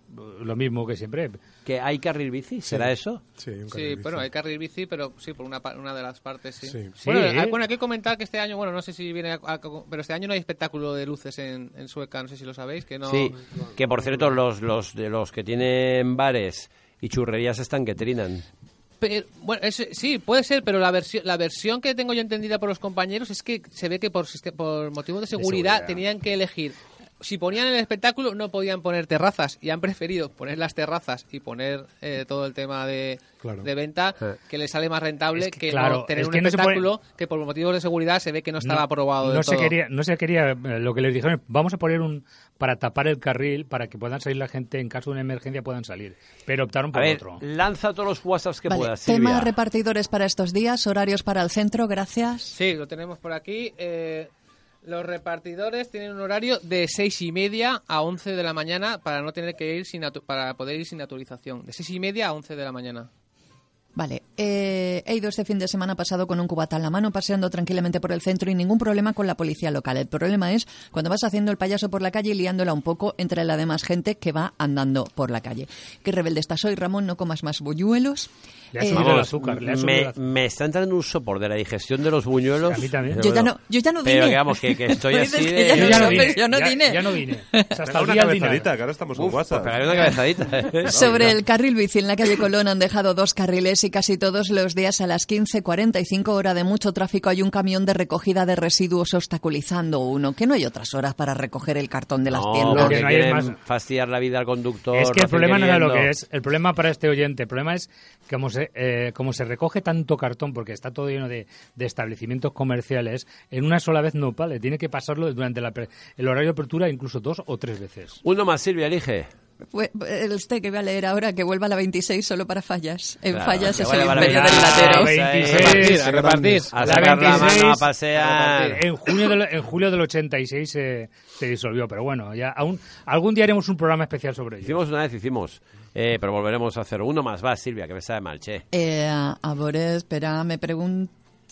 lo mismo que siempre. ¿Que hay carril bici? ¿Será Sí. eso? Sí, un Sí, carril bici. bueno, hay carril bici, pero sí, por una, pa- una de las partes, sí. Sí. Bueno, Sí. hay, bueno, hay que comentar que este año, bueno, no sé si viene, a- a- pero este año no hay espectáculo de luces en, en Sueca, no sé si lo sabéis, que no... Sí, que por cierto, los, los de los que tienen bares y churrerías están que trinan. Pero, bueno, es- sí, puede ser, pero la versión la versión que tengo yo entendida por los compañeros es que se ve que por, siste- por motivos de seguridad, seguridad. tenían que elegir. Si ponían el espectáculo, no podían poner terrazas y han preferido poner las terrazas y poner eh, todo el tema de, Claro. de venta, Eh. que les sale más rentable Es que, que, claro, no tener es un que no se puede- espectáculo que por motivos de seguridad se ve que no estaba aprobado no del se todo. quería no se quería eh, lo que les dijeron, vamos a poner un para tapar el carril para que puedan salir la gente en caso de una emergencia puedan salir, pero optaron A por ver, otro. lanza todos los WhatsApps que Vale, puedas, tema Silvia. repartidores para estos días, horarios para el centro, gracias. Sí, lo tenemos por aquí. Eh, los repartidores tienen un horario de seis y media a once de la mañana para no tener que ir sin atu- para poder ir sin autorización. De seis y media a once de la mañana. Vale, eh, he ido este fin de semana pasado con un cubata en la mano, paseando tranquilamente por el centro y ningún problema con la policía local. El problema es cuando vas haciendo el payaso por la calle y liándola un poco entre la demás gente que va andando por la calle. Qué rebelde estás hoy, Ramón, no comas más buñuelos. Le ha Eh, subido el Vamos, azúcar, le ha subido me, el azúcar. me está entrando un sopor de la digestión de los buñuelos. A mí también. Yo ya no, yo ya no Pero vine. que vamos, que, que estoy Dices así que de... ya Yo no ya no sabes, vine, yo no ya, vine. ya no vine. O sea, hasta Venga, el una día del cabezadita, dinero. que ahora estamos con Uf, pues WhatsApp. pegaré una cabezadita. ¿eh? Sobre el carril bici en la calle Colón han dejado dos carriles y casi todos los días a las quince cuarenta y cinco, hora de mucho tráfico, hay un camión de recogida de residuos obstaculizando uno. Que no hay otras horas para recoger el cartón de las No, tiendas. Lo porque que no hay es quieren más- fastidiar la vida al conductor. Es que el hacen problema no es lo queriendo. que es. El problema para este oyente, el problema es que como se, eh, como se recoge tanto cartón, porque está todo lleno de, de establecimientos comerciales, en una sola vez no vale. Tiene que pasarlo durante la, per- el horario de apertura incluso dos o tres veces. Uno más, Silvia, elige. Fue el este que voy a leer ahora, que vuelva a la veintiséis solo para fallas. En Claro, fallas que es el vuelva a la imperio del veintiséis. latero. veintiséis, A repartir. A La sacar la veintiséis, mano a pasear. En junio del, en julio del ochenta y seis se, se disolvió, pero bueno, ya aún algún día haremos un programa especial sobre ello. Hicimos una vez, hicimos. Eh, pero volveremos a hacer uno más. Va, Silvia, que me sabe mal, che. Eh, a ver, espera, me pregunto...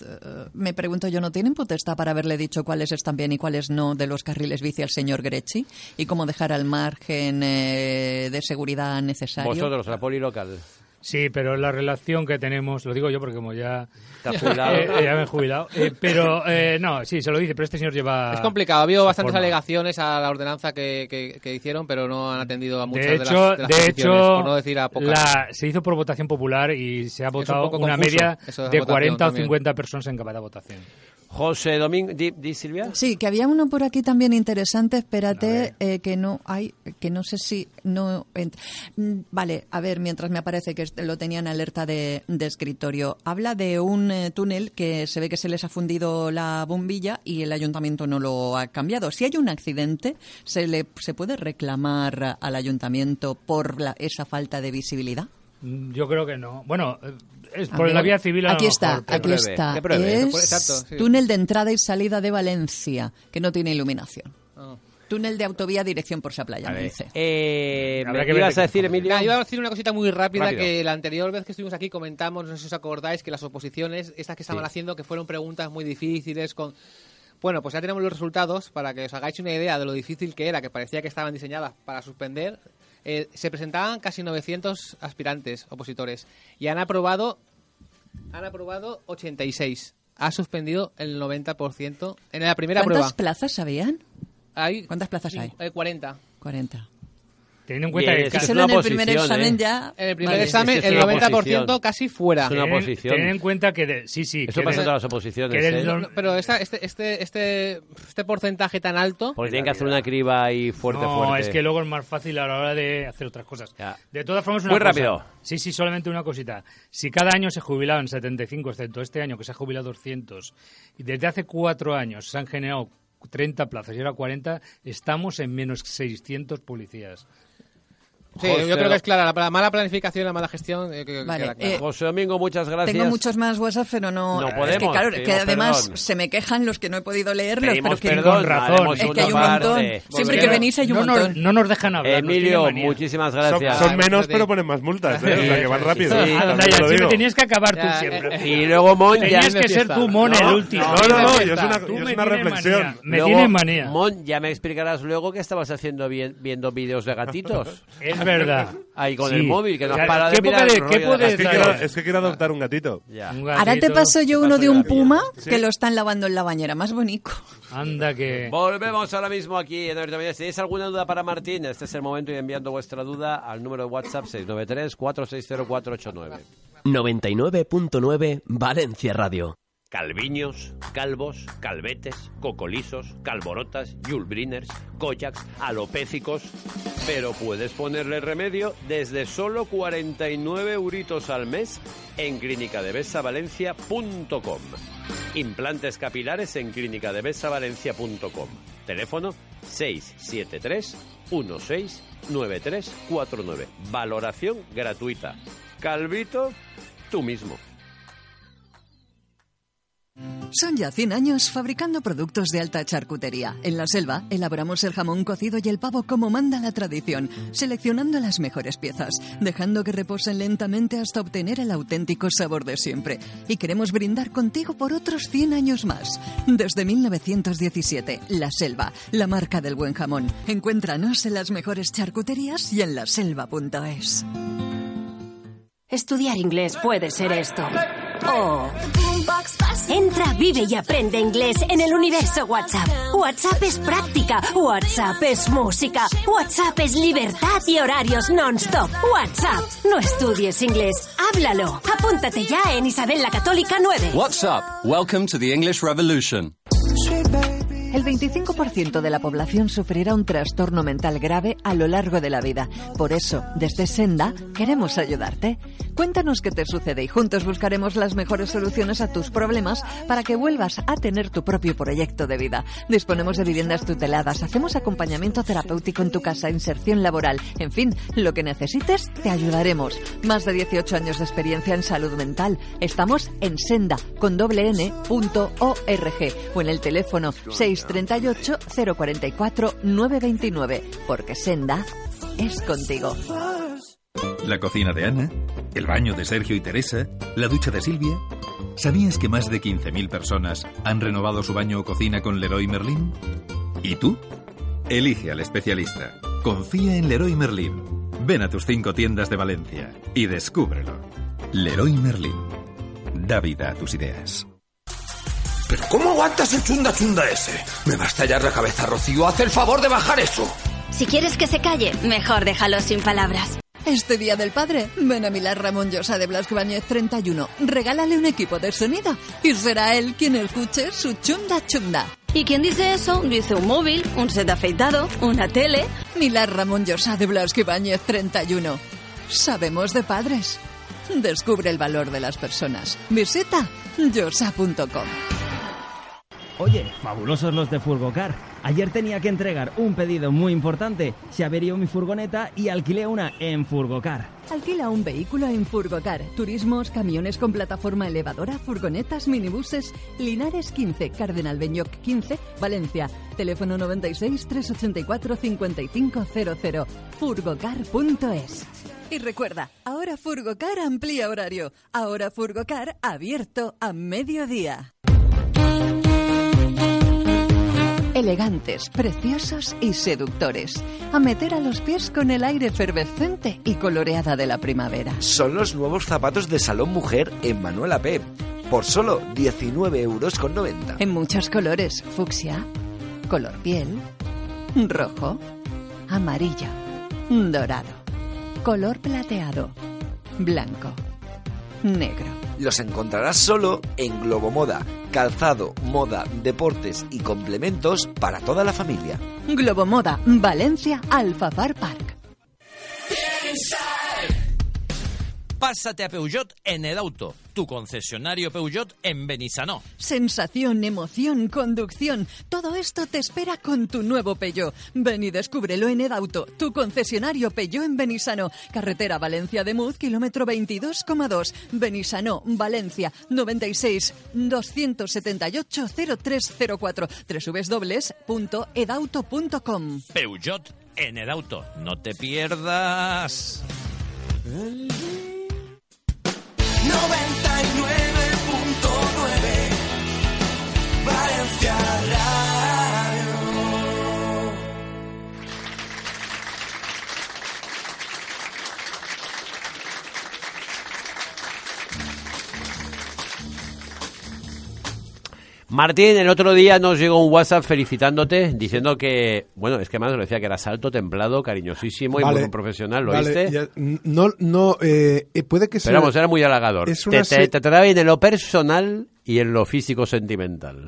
Me pregunto yo, ¿no tienen potestad para haberle dicho cuáles están bien y cuáles no de los carriles bici al señor Grecci? ¿Y cómo dejar al margen eh, de seguridad necesario? Vosotros, la poli local. Sí, pero la relación que tenemos, lo digo yo porque como ya, ¿Te has jubilado? eh, ya me he jubilado, eh, pero eh, no, sí, se lo dice, pero este señor lleva... Es complicado, ha habido esa bastantes forma. alegaciones a la ordenanza que, que, que hicieron, pero no han atendido a muchas De de, hecho, las, de las de peticiones, hecho por no decir a pocas. la- se hizo por votación popular y se ha votado poco una confuso, media eso de de votación cuarenta o también. cincuenta personas en cada votación. José Domingo, di, di, Silvia. Sí, que había uno por aquí también interesante, espérate, eh, que no hay, que no sé si no... ent- Mm, Vale, a ver, mientras me aparece que este- lo tenían alerta de, de escritorio. Habla de un eh, túnel que se ve que se les ha fundido la bombilla y el ayuntamiento no lo ha cambiado. Si hay un accidente, ¿se, le, se puede reclamar al ayuntamiento por la, esa falta de visibilidad? Mm, Yo creo que no. Bueno, eh, es A por ver, la vía civil a lo Aquí mejor, está, pero- aquí pruebe, está. que pruebe, es que pruebe, exacto, sí. túnel de entrada y salida de Valencia, que no tiene iluminación. Ah. Túnel de autovía dirección por Playa, A me ver, dice. eh, Habrá ¿me que ver ibas de a qué decir, forma. Emilio? Mira, iba a decir una cosita muy rápida, Rápido. que la anterior vez que estuvimos aquí comentamos, no sé si os acordáis, que las oposiciones, estas que estaban Sí. haciendo, que fueron preguntas muy difíciles con... Bueno, pues ya tenemos los resultados para que os hagáis una idea de lo difícil que era, que parecía que estaban diseñadas para suspender. Eh, se presentaban casi novecientos aspirantes opositores y han aprobado han aprobado ochenta y seis. Ha suspendido el noventa por ciento en la primera ¿Cuántas prueba. plazas habían? Hay ¿Cuántas plazas hay? eh, cuarenta. cuarenta. Teniendo en cuenta Y que es ca- que Solo una en el primer posición, examen ¿eh? ya... En el primer Vale. examen, Es que es el una noventa por ciento posición. casi fuera. Es una Ten- oposición. ten en cuenta que de- sí, sí, Eso que pasa de- en todas las oposiciones, que del ¿eh? no- No, pero esta- este, este, este, este porcentaje tan alto... Porque tienen que hacer una criba ahí fuerte, no, fuerte. es que luego es más fácil a la hora de hacer otras cosas. Ya. De todas formas, una Muy cosa. rápido. Sí, sí, solamente una cosita. Si cada año se jubilaban setenta y cinco, excepto este año que se ha jubilado doscientos, y desde hace cuatro años se han generado treinta plazas y ahora cuarenta, estamos en menos seiscientos policías. Sí, José- yo creo que es clara. La, la mala planificación y la mala gestión. eh, que- que Vale, queda claro. eh, José Domingo, muchas gracias. Tengo muchos más WhatsApp, pero no... No es podemos, que, claro, que pedimos además perdón. se me quejan los que no he podido leerlos, Pedimos pero que... perdón, con razón. haremos Es que una hay un montón. parte. Siempre que venís hay un no montón. Nos, no nos dejan hablar. nos Emilio, tienen manía. muchísimas Son, gracias. son menos, gracias. pero ponen más multas, ¿eh? O sea, que van rápido. Sí. Anda, También ya, te lo siempre digo. tenías que acabar tú Ya, siempre. eh, Y luego Mon ya, Tenías que ser fiesta. tú, Mon, el No, último. no, no, no, yo es una, Tú yo es me una tienes reflexión. manía. Me luego, tienes manía. Mon, ya me explicarás luego qué estabas haciendo bien- viendo vídeos de gatitos. El verdad. Ahí con Sí. el móvil, que no Claro, para ¿qué de mirar puede- el qué rollo de puede la Es que, Claro. quiero, es que quiero adoptar un gatito. Ya. Un Ahora te gatito. paso yo Te uno paso de yo un la pilla. puma Sí. que lo están lavando en la bañera. Más bonito. Anda que... Volvemos ahora mismo aquí en Oriente Media. Si tenéis alguna duda para Martín, este es el momento de ir enviando vuestra duda al número de WhatsApp seis nueve tres, cuatro seis cero, cuatro ocho nueve. noventa y nueve punto nueve Valencia Radio. Calviños, calvos, calvetes, cocolisos, calborotas, yulbriners, koyaks, alopécicos. Pero puedes ponerle remedio desde solo cuarenta y nueve euritos al mes en clínica de besa valencia punto com. Implantes capilares en clínica de besa valencia punto com. Teléfono seis siete tres, uno seis, nueve tres cuatro nueve. Valoración gratuita. Calvito, tú mismo. Son ya cien años fabricando productos de alta charcutería. En La Selva elaboramos el jamón cocido y el pavo como manda la tradición, seleccionando las mejores piezas, dejando que reposen lentamente hasta obtener el auténtico sabor de siempre. Y queremos brindar contigo por otros cien años más. Desde mil novecientos diecisiete, La Selva, la marca del buen jamón. Encuéntranos en las mejores charcuterías y en laselva punto es. Estudiar inglés puede ser esto. Oh. Entra, vive y aprende inglés en el universo WhatsApp. WhatsApp es práctica, WhatsApp es música, WhatsApp es libertad y horarios non-stop. WhatsApp, no estudies inglés, háblalo. Apúntate ya en Isabel la Católica nueve. WhatsApp, welcome to the English Revolution. El veinticinco por ciento de la población sufrirá un trastorno mental grave a lo largo de la vida. Por eso, desde Senda, queremos ayudarte. Cuéntanos qué te sucede y juntos buscaremos las mejores soluciones a tus problemas para que vuelvas a tener tu propio proyecto de vida. Disponemos de viviendas tuteladas, hacemos acompañamiento terapéutico en tu casa, inserción laboral. En fin, lo que necesites, te ayudaremos. Más de dieciocho años de experiencia en salud mental. Estamos en senda, con doble n, punto org o en el teléfono seis treinta y ocho, cero cuarenta y cuatro, nueve veintinueve, porque Senda es contigo. La cocina de Ana, el baño de Sergio y Teresa, la ducha de Silvia. ¿Sabías que más de quince mil personas han renovado su baño o cocina con Leroy Merlin? ¿Y tú? Elige al especialista. Confía en Leroy Merlin. Ven a tus cinco tiendas de Valencia y descúbrelo. Leroy Merlin. Da vida a tus ideas. ¿Pero cómo aguantas el chunda chunda ese? Me va a estallar la cabeza, Rocío. Haz el favor de bajar eso. Si quieres que se calle, mejor déjalo sin palabras. Este Día del Padre, ven a Milar Ramón Llosa de Blasco Ibáñez treinta y uno. Regálale un equipo de sonido y será él quien escuche su chunda chunda. ¿Y quién dice eso? Dice un móvil, un set afeitado, una tele. Milar Ramón Llosa de Blasco Ibáñez treinta y uno. Sabemos de padres. Descubre el valor de las personas. Visita llosa punto com. Oye, fabulosos los de Furgocar. Ayer tenía que entregar un pedido muy importante. Se averió mi furgoneta y alquilé una en Furgocar. Alquila un vehículo en Furgocar. Turismos, camiones con plataforma elevadora, furgonetas, minibuses. Linares quince, Cardenal Beñoc quince, Valencia. Teléfono noventa y seis, trescientos ochenta y cuatro, cincuenta y cinco cero cero. Furgocar punto es. Y recuerda, ahora Furgocar amplía horario. Ahora Furgocar abierto a mediodía. Elegantes, preciosos y seductores. A meter a los pies con el aire efervescente y coloreada de la primavera. Son los nuevos zapatos de Salón Mujer en Manuela P. Por solo diecinueve euros con noventa. En muchos colores. Fucsia, color piel, rojo, amarillo, dorado, color plateado, blanco, negro. Los encontrarás solo en Globo Moda. Calzado, moda, deportes y complementos para toda la familia. Globo Moda, Valencia, Alfafar Park. Pásate a Peugeot en Edauto, tu concesionario Peugeot en Benissanó. Sensación, emoción, conducción, todo esto te espera con tu nuevo Peugeot. Ven y descúbrelo en Edauto, tu concesionario Peugeot en Benissanó. Carretera Valencia de Muz, kilómetro veintidós coma dos. Benissanó, Valencia, noventa y seis, doscientos setenta y ocho, cero tres cero cuatro. doble u doble u doble u punto edauto punto com. Peugeot en Edauto, no te pierdas. noventa y nueve punto nueve Valencia Radio. Martín, el otro día nos llegó un WhatsApp felicitándote, diciendo que, bueno, es que más lo decía que eras alto, templado, cariñosísimo vale, y muy profesional, ¿lo vale, viste? Ya, no, no, eh, puede que sea... Pero vamos, era muy halagador. Es te, una te, se... te trae en lo personal y en lo físico-sentimental.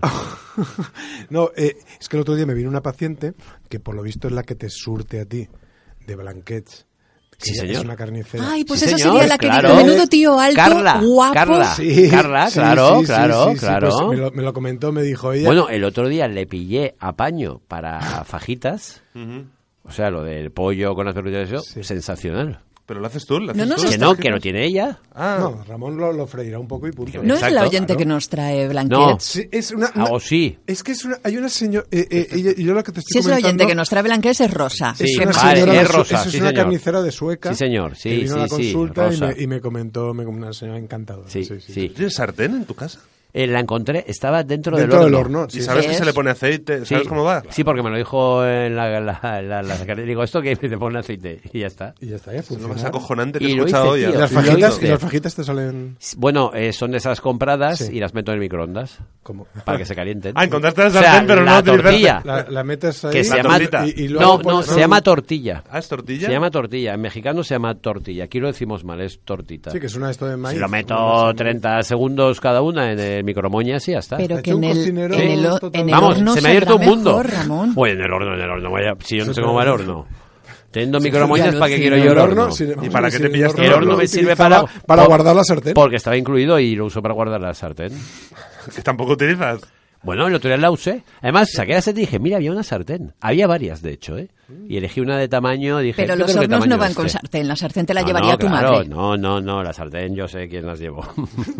no, eh, es que el otro día me vino una paciente que por lo visto es la que te surte a ti, de Blanquets. Sí, es señor. una carnicera. Ay, pues sí, esa señor, sería la que claro. digo, menudo tío alto, Carla, guapo. Carla, sí, Carla, sí, claro, sí, claro, sí, sí, claro. Pues me, lo, me lo comentó, me dijo ella. Bueno, el otro día le pillé a paño para fajitas, uh-huh. o sea, lo del pollo con las verduras y eso, sí. sensacional. ¿Pero lo haces tú? ¿Lo haces no, no, tú? Que no, que lo tiene ella. Ah. No, Ramón lo, lo freirá un poco y punto. No Exacto, es la oyente claro. que nos trae Blanquets. No. Sí, es una, una, ah, o sí. Es que es una, hay una señora... Eh, eh, ella, yo la que te estoy Si es la comentando, oyente que nos trae Blanquets es Rosa. Sí, es una vale, señora es de su- Rosa, eso es sí, una señor. carnicera de Sueca. Sí, señor, sí, que vino sí, a la sí, consulta Rosa. y, me, y me comentó, me, una señora encantadora. Sí, sí, sí. sí. ¿Tienes sartén en tu casa? Eh, la encontré, estaba dentro, Dentro del horno. del horno, sí. ¿Y sabes ¿Sí que es? se le pone aceite? ¿Sabes Sí. cómo va? Sí, porque me lo dijo en la, la, la, la secretaria. Digo, esto que te pone aceite y ya está. Y ya está, ya Es lo funciona. más acojonante que Y he lo escuchado hice, hoy. tío. ¿Y las Lo fajitas, hice. y las fajitas te salen...? Bueno, eh, son de esas compradas Sí. y las meto en el microondas. ¿Cómo? Para que se calienten. Ah, encontraste la O sea, sartén, pero no la utilizaste. tortilla. La, la metes ahí... Que se La llama... tortita. y, y No, luego no, pones se un- llama tortilla. ¿Ah, es tortilla? Se llama tortilla. En mexicano se llama tortilla. Aquí lo decimos mal, es tortita. Sí, que es una esto de maíz. Si lo una meto masa de treinta segundos cada una en el micromoñas y ya está. Pero Ha que hecho en un el, cocinero en el, o- total. en el Vamos, horno se me ha abierto un saldrá mundo. mejor, Ramón. Bueno, en el horno, en el horno. Vaya, si yo no Sí, sé pero- cómo va el horno. Teniendo Sí, micromoñas, ya ¿para qué lo quiero sé. yo el El horno? sin- ¿Y para qué te sin pillaste El el horno horno me sirve utilizaba para... para por- guardar la sartén. Porque estaba incluido y lo uso para guardar la sartén. Que tampoco utilizas. Bueno, el otro día la usé. Además, saqué la sartén y dije, mira, había una sartén. Había varias, de hecho, ¿eh? Y elegí una de tamaño, dije... Pero yo los creo que hornos tamaño no van este. con sartén. La sartén te la No, llevaría no, tu claro, madre. No, no, no, la sartén yo sé quién las llevó.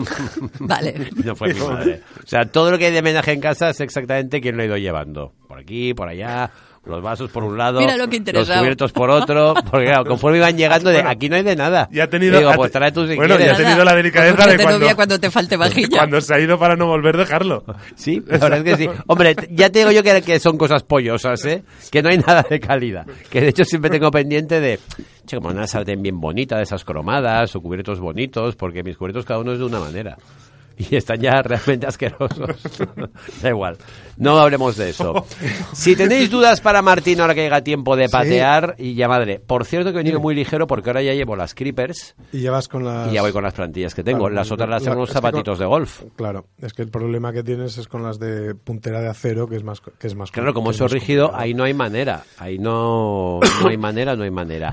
Vale. No fue mi madre. O sea, todo lo que hay de homenaje en casa es exactamente quién lo he ido llevando. Por aquí, por allá, los vasos por un lado, Mira lo que los interesaba. cubiertos por otro. Porque claro, conforme iban llegando, de aquí no hay de nada. Ya ha tenido, Digo, ha- pues trae tú si bueno, quieres. ya ha tenido la delicadeza Cógete de cuando, novia cuando te falte vajilla. cuando se ha ido para no volver a dejarlo. Sí, la verdad es que sí. Hombre, t- ya te digo yo que, que son cosas pollosas, ¿eh? Que no hay nada de calidad. Que de hecho siempre tengo pendiente de... Che, como una sartén bien bonita, de esas cromadas, o cubiertos bonitos, porque mis cubiertos cada uno es de una manera. Y están ya realmente asquerosos. Da igual. No hablemos de eso. Si tenéis dudas para Martín ahora que llega tiempo de patear, y ya madre. Por cierto que he venido muy ligero porque ahora ya llevo las creepers Y ya vas con las... y ya voy con las plantillas que tengo. Claro, las otras las la- tengo unos es que zapatitos con- de golf. Claro, es que el problema que tienes es con las de puntera de acero, que es más... Que es más Claro, como que eso es más rígido, complicado. ahí no hay manera. Ahí no, no hay manera, no hay manera.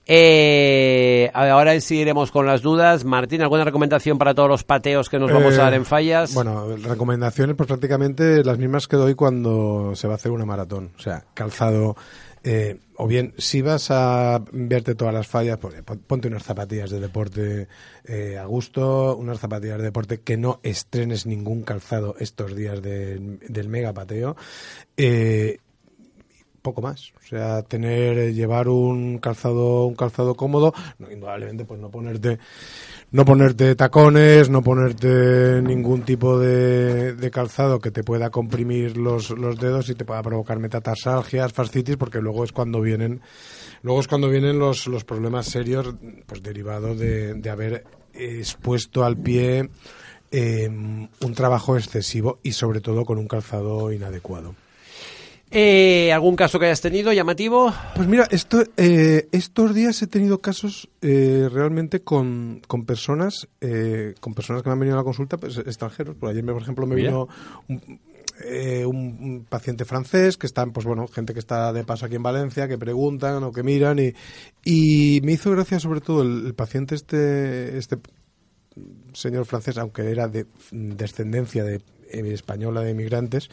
Eh, ahora sí iremos con las dudas. Martín, ¿alguna recomendación para todos los pateos que nos vamos Eh, a dar en fallas? Bueno, recomendaciones pues prácticamente las mismas que doy cuando se va a hacer una maratón. O sea, calzado... Eh, o bien, si vas a verte todas las fallas, pues, pon- ponte unas zapatillas de deporte eh, a gusto, unas zapatillas de deporte que no estrenes ningún calzado estos días de- del mega pateo. Eh, poco más, o sea, tener, llevar un calzado, un calzado cómodo, no, indudablemente pues no ponerte, no ponerte tacones, no ponerte ningún tipo de, de calzado que te pueda comprimir los, los dedos y te pueda provocar metatarsalgias, fascitis, porque luego es cuando vienen, luego es cuando vienen los, los problemas serios, pues derivados de, de haber expuesto al pie eh, un trabajo excesivo y sobre todo con un calzado inadecuado. Eh, ¿Algún caso que hayas tenido llamativo? Pues mira, esto, eh, estos días he tenido casos eh, realmente con, con personas eh, con personas que me han venido a la consulta, pues extranjeros. Por ayer, por ejemplo, me Mira. vino un, eh, un, un paciente francés que están, pues bueno, gente que está de paso aquí en Valencia, que preguntan o que miran y, y me hizo gracia sobre todo el, el paciente este, este señor francés, aunque era de descendencia de eh, española de inmigrantes,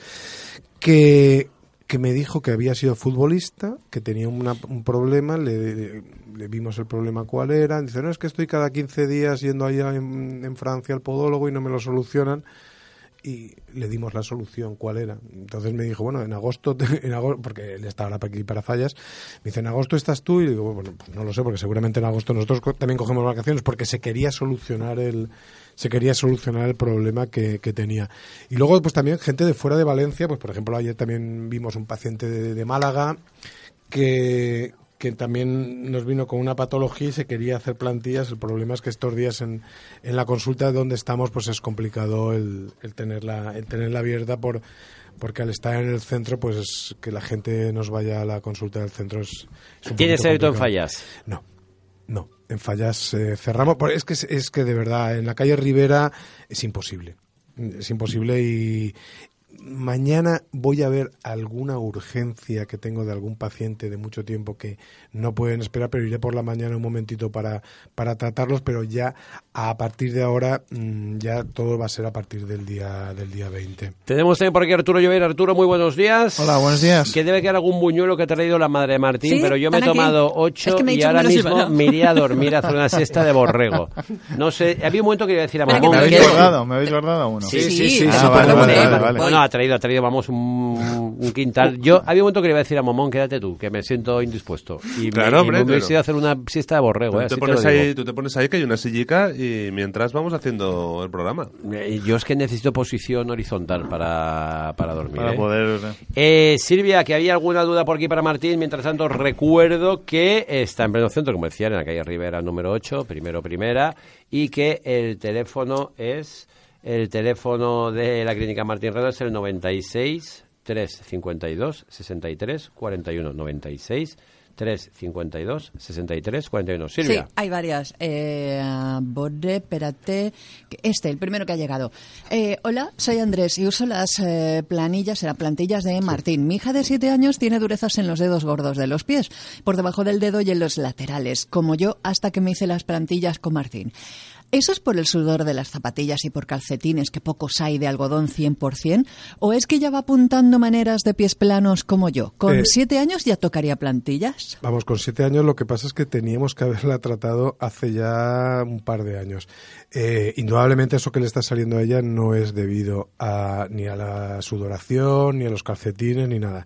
que que me dijo que había sido futbolista, que tenía una, un problema, le, le vimos el problema cuál era, dice, no, es que estoy cada quince días yendo allá en, en Francia al podólogo y no me lo solucionan, y le dimos la solución cuál era. Entonces me dijo, bueno, en agosto, en agosto porque él está ahora aquí para fallas, me dice, en agosto estás tú, y le digo, bueno, pues no lo sé, porque seguramente en agosto nosotros co- también cogemos vacaciones, porque se quería solucionar el se quería solucionar el problema que, que tenía. Y luego, pues también gente de fuera de Valencia, pues por ejemplo, ayer también vimos un paciente de, de Málaga que, que también nos vino con una patología y se quería hacer plantillas. El problema es que estos días en, en la consulta donde estamos pues es complicado el, el tenerla el tenerla abierta por porque al estar en el centro pues es que la gente nos vaya a la consulta del centro es, es un ¿Tienes éxito en complicado. Fallas? No. No, en Fallas eh, cerramos. Es que, es que de verdad, en la calle Rivera es imposible. Es imposible y mañana voy a ver alguna urgencia que tengo de algún paciente de mucho tiempo que no pueden esperar, pero iré por la mañana un momentito para, para tratarlos, pero ya a partir de ahora ya todo va a ser a partir del día del día veinte. Tenemos también por aquí a Arturo Llover. Arturo, muy buenos días. Hola, buenos días. Que debe quedar algún buñuelo que ha traído la madre de Martín, ¿Sí? pero yo me he tomado aquí. ocho Es que me he y dicho ahora que me los mismo iba, ¿no? me iré a dormir a hacer una siesta de borrego. No sé, había un momento que iba a decir a Pero Mamón. que me habéis que- guardado, me habéis guardado uno. Sí, sí, sí. Ah, sí, vale, por vale, favor. vale, vale. Bueno, ha traído, ha traído, vamos, un, un quintal. Yo había un momento que le iba a decir a Momón, quédate tú, que me siento indispuesto. Y Claro, me, y hombre, me hubiese pero- ido a hacer una siesta de borrego, Tú eh, te, así te pones lo digo. ahí, tú te pones ahí que hay una sillica y mientras vamos haciendo el programa. Eh, Yo es que necesito posición horizontal para, para dormir. Para ¿eh? poder... Eh, Silvia, que había alguna duda por aquí para Martín. Mientras tanto, recuerdo que está en pleno centro comercial, en la calle Rivera número ocho, primero primera, y que el teléfono es... El teléfono de la Clínica Martín Redón es el noventa y seis, trescientos cincuenta y dos, sesenta y tres, cuarenta y uno. noventa y seis, trescientos cincuenta y dos, sesenta y tres, cuarenta y uno. Silvia. Sí, hay varias. Eh, Borde, espérate. Este, el primero que ha llegado. Eh, hola, soy Andrés y uso las eh, planillas, las plantillas de Martín. Mi hija de siete años tiene durezas en los dedos gordos de los pies, por debajo del dedo y en los laterales, como yo hasta que me hice las plantillas con Martín. ¿Eso es por el sudor de las zapatillas y por calcetines que pocos hay de algodón cien por ciento? ¿O es que ya va apuntando maneras de pies planos como yo? ¿Con Eh, siete años ya tocaría plantillas? Vamos, con siete años lo que pasa es que teníamos que haberla tratado hace ya un par de años. Eh, indudablemente eso que le está saliendo a ella no es debido a, ni a la sudoración, ni a los calcetines, ni nada.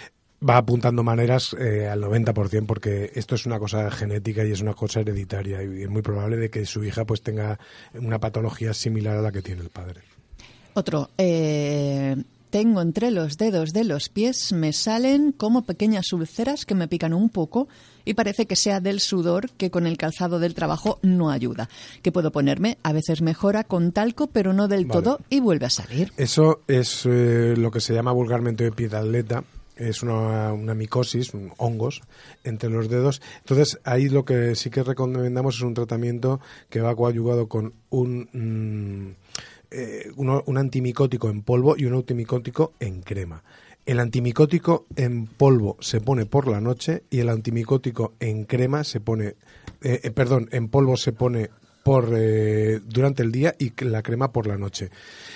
Va apuntando maneras eh, al noventa por ciento porque esto es una cosa genética y es una cosa hereditaria y es muy probable de que su hija pues tenga una patología similar a la que tiene el padre. Otro, eh, tengo entre los dedos de los pies, me salen como pequeñas úlceras que me pican un poco y parece que sea del sudor que con el calzado del trabajo no ayuda. ¿Qué puedo ponerme? A veces mejora con talco, pero no del Vale. todo y vuelve a salir. Eso es eh, lo que se llama vulgarmente pie de atleta. Es una, una micosis, un- hongos entre los dedos. Entonces, ahí lo que sí que recomendamos es un tratamiento que va coadyuvado con un, mm, eh, uno- un antimicótico en polvo y un antimicótico en crema. El antimicótico en polvo se pone por la noche y el antimicótico en crema se pone, eh, eh, perdón, en polvo se pone por eh, durante el día y la crema por la noche.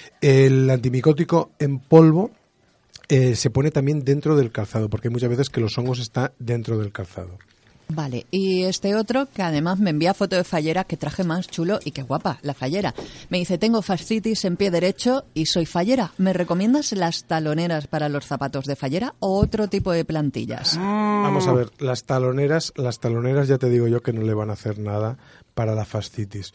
El antimicótico en polvo Eh, se pone también dentro del calzado, porque hay muchas veces que los hongos están dentro del calzado. Vale, y este otro que además me envía foto de fallera, que traje más chulo y qué guapa, la fallera. Me dice, tengo fascitis en pie derecho y soy fallera. ¿Me recomiendas las taloneras para los zapatos de fallera o otro tipo de plantillas? Vamos a ver, las taloneras, las taloneras ya te digo yo que no le van a hacer nada para la fascitis.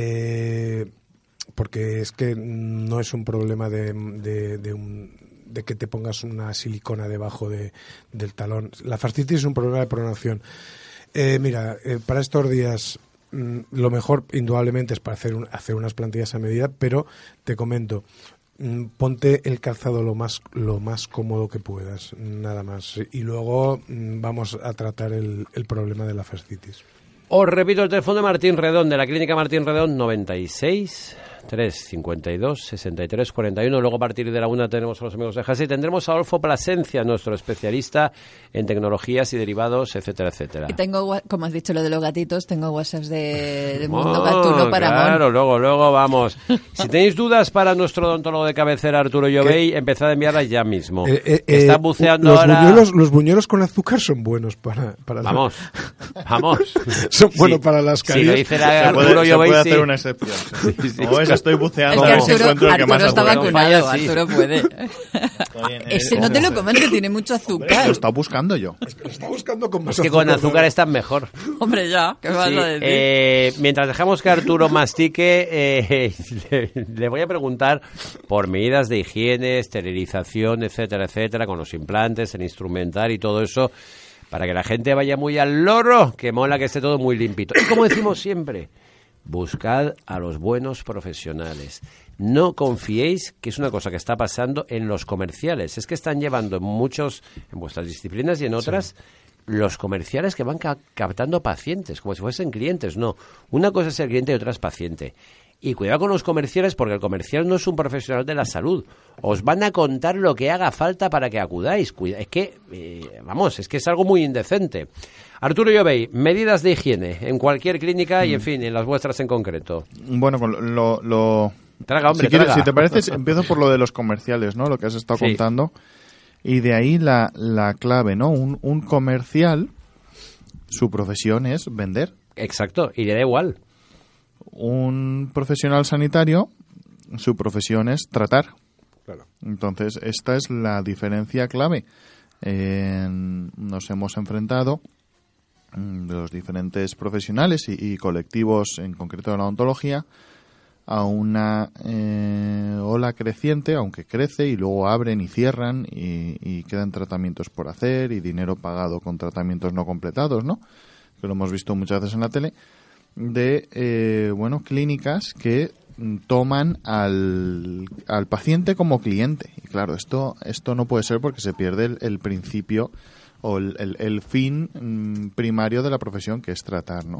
Eh, porque es que no es un problema de, de, de un... de que te pongas una silicona debajo de, del talón. La fascitis es un problema de pronación. Eh, mira, eh, para estos días mm, lo mejor indudablemente es para hacer, un, hacer unas plantillas a medida, pero te comento, mm, ponte el calzado lo más, lo más cómodo que puedas, nada más. Y luego mm, vamos a tratar el, el problema de la fascitis. Os repito el teléfono de Martín Redón, de la Clínica Martín Redón, noventa y seis, trescientos cincuenta y dos, sesenta y tres, cuarenta y uno. Luego a partir de la una tenemos a los amigos de Hasi. Tendremos a Adolfo Plasencia, nuestro especialista en tecnologías y derivados, etcétera, etcétera. Y tengo, wa- como has dicho lo de los gatitos, tengo WhatsApps de, de Mundo Oh, Gatuno para claro, Mon. luego, luego vamos. Si tenéis dudas para nuestro odontólogo de cabecera, Arturo Llovey, empezad a enviarlas ya mismo. Eh, eh, Está eh, buceando los ahora... Buñuelos, los buñuelos con azúcar son buenos para... para Vamos, vamos. son buenos Sí. para las Si caries. lo dice la Se puede, Arturo se Llovey, puede sí. hacer una excepción. Sí. Sí, sí. Como ves, estoy buceando Es que a ver si Arturo, encuentro el que Arturo más está azúcar. vacunado, Falla, sí. Arturo puede. Oye, Ese eh, no te lo ojo. comas, que tiene mucho Lo azúcar. he estado buscando yo. Lo está buscando con más Es que con azúcar están mejor. Hombre, ya, ¿qué vas Sí, a decir? eh, mientras dejamos que Arturo mastique, eh, le, le voy a preguntar por medidas de higiene, esterilización, etcétera, etcétera, con los implantes, el instrumental y todo eso, para que la gente vaya muy al loro, que mola que esté todo muy limpito. Y como decimos siempre, buscad a los buenos profesionales. No confiéis, que es una cosa que está pasando en los comerciales. Es que están llevando en muchos, en vuestras disciplinas y en otras, sí, los comerciales que van ca- captando pacientes, como si fuesen clientes. No, una cosa es el cliente y otra es paciente. Y cuidado con los comerciales, porque el comercial no es un profesional de la salud. Os van a contar lo que haga falta para que acudáis. Cuida- es que, eh, vamos, es que es algo muy indecente. Arturo Llobey, medidas de higiene en cualquier clínica y, en fin, en las vuestras en concreto. Bueno, con lo... lo... Traga, hombre, si, quieres, traga. si te parece, empiezo por lo de los comerciales, ¿no? Lo que has estado Sí. contando. Y de ahí la, la clave, ¿no? Un, un comercial, su profesión es vender. Exacto, y le da igual. Un profesional sanitario, su profesión es tratar. Claro. Entonces, esta es la diferencia clave. Eh, nos hemos enfrentado mm, los diferentes profesionales y, y colectivos, en concreto de la odontología, a una eh, ola creciente, aunque crece y luego abren y cierran y, y quedan tratamientos por hacer y dinero pagado con tratamientos no completados, ¿no? Que lo hemos visto muchas veces en la tele, de eh, bueno, clínicas que toman al, al paciente como cliente. Y claro, esto esto no puede ser porque se pierde el, el principio o el, el, el fin mm, primario de la profesión, que es tratar, ¿no?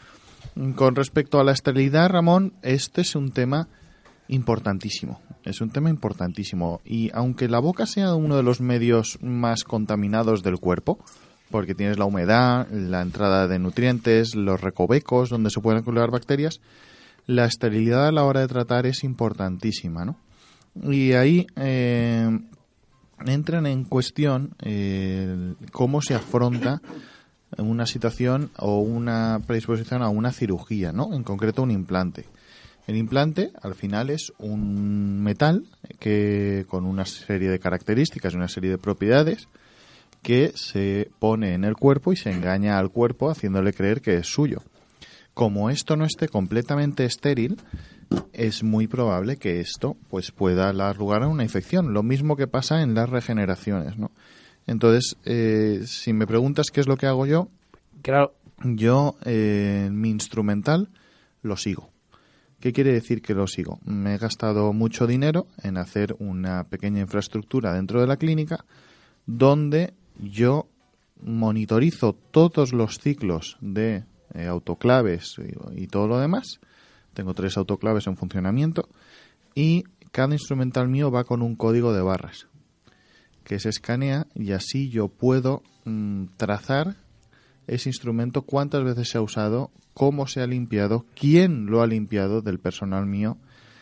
Con respecto a la esterilidad, Ramón, este es un tema importantísimo. Es un tema importantísimo. Y aunque la boca sea uno de los medios más contaminados del cuerpo, porque tienes la humedad, la entrada de nutrientes, los recovecos donde se pueden acumular bacterias, la esterilidad a la hora de tratar es importantísima, ¿no? Y ahí eh, entran en cuestión eh, cómo se afronta una situación o una predisposición a una cirugía, ¿no? En concreto, un implante. El implante, al final, es un metal que con una serie de características y una serie de propiedades que se pone en el cuerpo y se engaña al cuerpo haciéndole creer que es suyo. Como esto no esté completamente estéril, es muy probable que esto pues pueda dar lugar a una infección. Lo mismo que pasa en las regeneraciones, ¿no? Entonces, eh, si me preguntas qué es lo que hago yo, claro, yo eh, mi instrumental lo sigo. ¿Qué quiere decir que lo sigo? Me he gastado mucho dinero en hacer una pequeña infraestructura dentro de la clínica donde yo monitorizo todos los ciclos de eh, autoclaves y, y todo lo demás. Tengo tres autoclaves en funcionamiento y cada instrumental mío va con un código de barras que se escanea y así yo puedo mmm, trazar ese instrumento, cuántas veces se ha usado, cómo se ha limpiado, quién lo ha limpiado del personal mío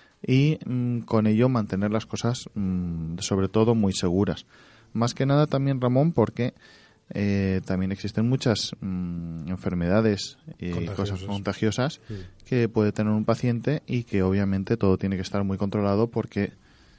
y mmm, con ello mantener las cosas mmm, sobre todo muy seguras. Más que nada también, Ramón, porque eh, también existen muchas mmm, enfermedades y cosas contagiosas sí. que puede tener un paciente y que obviamente todo tiene que estar muy controlado porque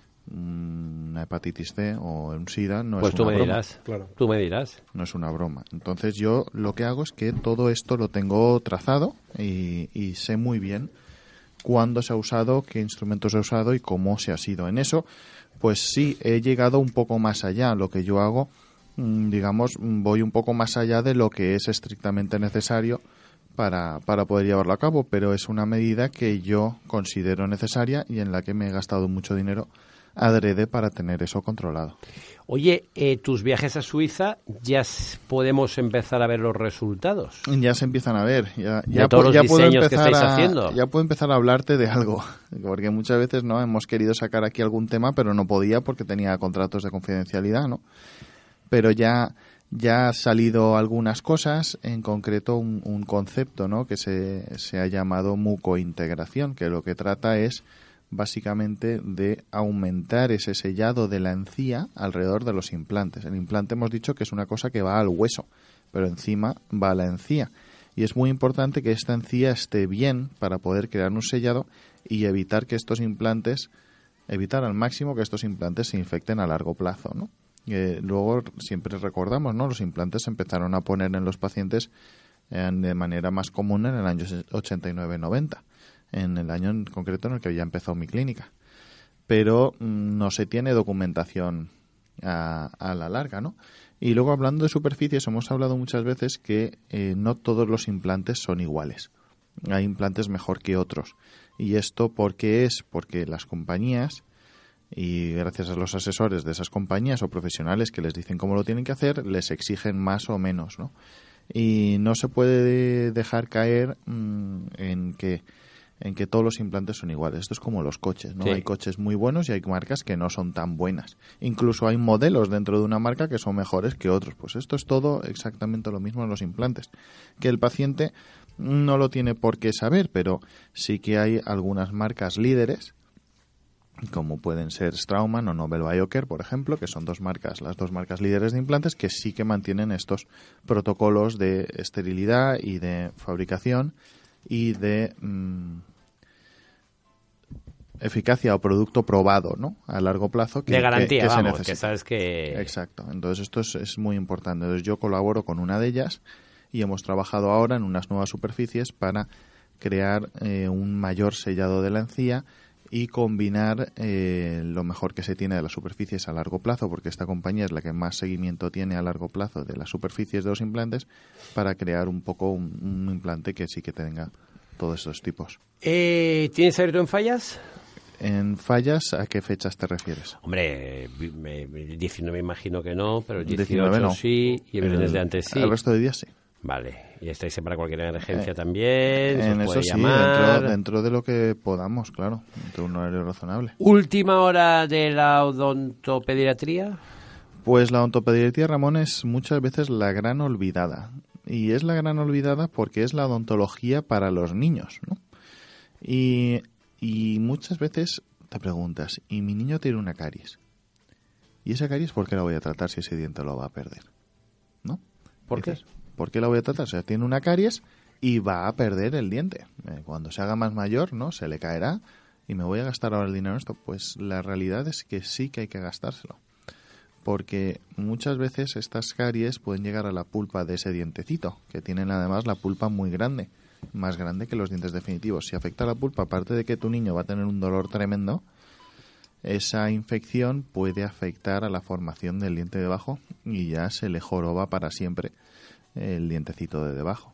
una hepatitis C o un SIDA no pues es una tú me broma. Dirás, claro. Tú me dirás. No es una broma. Entonces yo lo que hago es que todo esto lo tengo trazado y, y sé muy bien cuándo se ha usado, qué instrumentos se ha usado y cómo se ha sido. En eso, pues sí, he llegado un poco más allá. Lo que yo hago, digamos, voy un poco más allá de lo que es estrictamente necesario para, para poder llevarlo a cabo, pero es una medida que yo considero necesaria y en la que me he gastado mucho dinero adrede para tener eso controlado. Oye, eh, tus viajes a Suiza, ¿ya podemos empezar a ver los resultados? Ya se empiezan a ver. Ya, de ya, todos los ya diseños puedo empezar que estáis a, haciendo. Ya puedo empezar a hablarte de algo, porque muchas veces no hemos querido sacar aquí algún tema, pero no podía porque tenía contratos de confidencialidad, ¿no? Pero ya ya ha salido algunas cosas, en concreto un, un concepto, ¿no? Que se, se ha llamado mucointegración, que lo que trata es básicamente de aumentar ese sellado de la encía alrededor de los implantes. El implante hemos dicho que es una cosa que va al hueso, pero encima va a la encía. Y es muy importante que esta encía esté bien para poder crear un sellado y evitar que estos implantes, evitar al máximo que estos implantes se infecten a largo plazo, ¿no? Eh, luego siempre recordamos, ¿no? Los implantes se empezaron a poner en los pacientes eh, de manera más común en el año ochenta y nueve noventa. En el año en concreto en el que ya empezó mi clínica. Pero mmm, no se tiene documentación a, a la larga, ¿no? Y luego, hablando de superficies, hemos hablado muchas veces que eh, no todos los implantes son iguales. Hay implantes mejor que otros. ¿Y esto por qué es? Porque las compañías, y gracias a los asesores de esas compañías o profesionales que les dicen cómo lo tienen que hacer, les exigen más o menos, ¿no? Y no se puede dejar caer mmm, en que en que todos los implantes son iguales. Esto es como los coches, ¿no? Sí. Hay coches muy buenos y hay marcas que no son tan buenas. Incluso hay modelos dentro de una marca que son mejores que otros. Pues esto es todo exactamente lo mismo en los implantes. Que el paciente no lo tiene por qué saber, pero sí que hay algunas marcas líderes, como pueden ser Straumann o Nobel Biocare, por ejemplo, que son dos marcas, las dos marcas líderes de implantes, que sí que mantienen estos protocolos de esterilidad y de fabricación y de mmm, eficacia o producto probado, ¿no? A largo plazo. Que, de garantía, que, que vamos, se necesita. Que sabes que... Exacto. Entonces esto es, es muy importante. Entonces yo colaboro con una de ellas y hemos trabajado ahora en unas nuevas superficies para crear eh, un mayor sellado de la encía y combinar eh, lo mejor que se tiene de las superficies a largo plazo, porque esta compañía es la que más seguimiento tiene a largo plazo de las superficies de los implantes, para crear un poco un, un implante que sí que tenga todos esos tipos. Eh, ¿Tienes abierto en Fallas? ¿En Fallas a qué fechas te refieres? Hombre, el diecinueve imagino que no, pero el dieciocho diecinueve no. sí, y el viernes de antes sí. El resto de días sí. Vale, y estáis para cualquier emergencia eh, también, en os eso puede sí, llamar. Dentro, dentro de lo que podamos, claro, dentro de un horario razonable. Última hora de la odontopediatría. Pues la odontopediatría, Ramón, es muchas veces la gran olvidada. Y es la gran olvidada porque es la odontología para los niños, ¿no? Y, y muchas veces te preguntas, ¿y mi niño tiene una caries? ¿Y esa caries por qué la voy a tratar si ese diente lo va a perder? ¿No? ¿Por qué? ¿Por qué la voy a tratar? O sea, tiene una caries y va a perder el diente. Eh, cuando se haga más mayor, ¿no? Se le caerá y me voy a gastar ahora el dinero en esto. Pues la realidad es que sí que hay que gastárselo. Porque muchas veces estas caries pueden llegar a la pulpa de ese dientecito, que tienen además la pulpa muy grande, más grande que los dientes definitivos. Si afecta a la pulpa, aparte de que tu niño va a tener un dolor tremendo, esa infección puede afectar a la formación del diente de debajo y ya se le joroba para siempre el dientecito de debajo.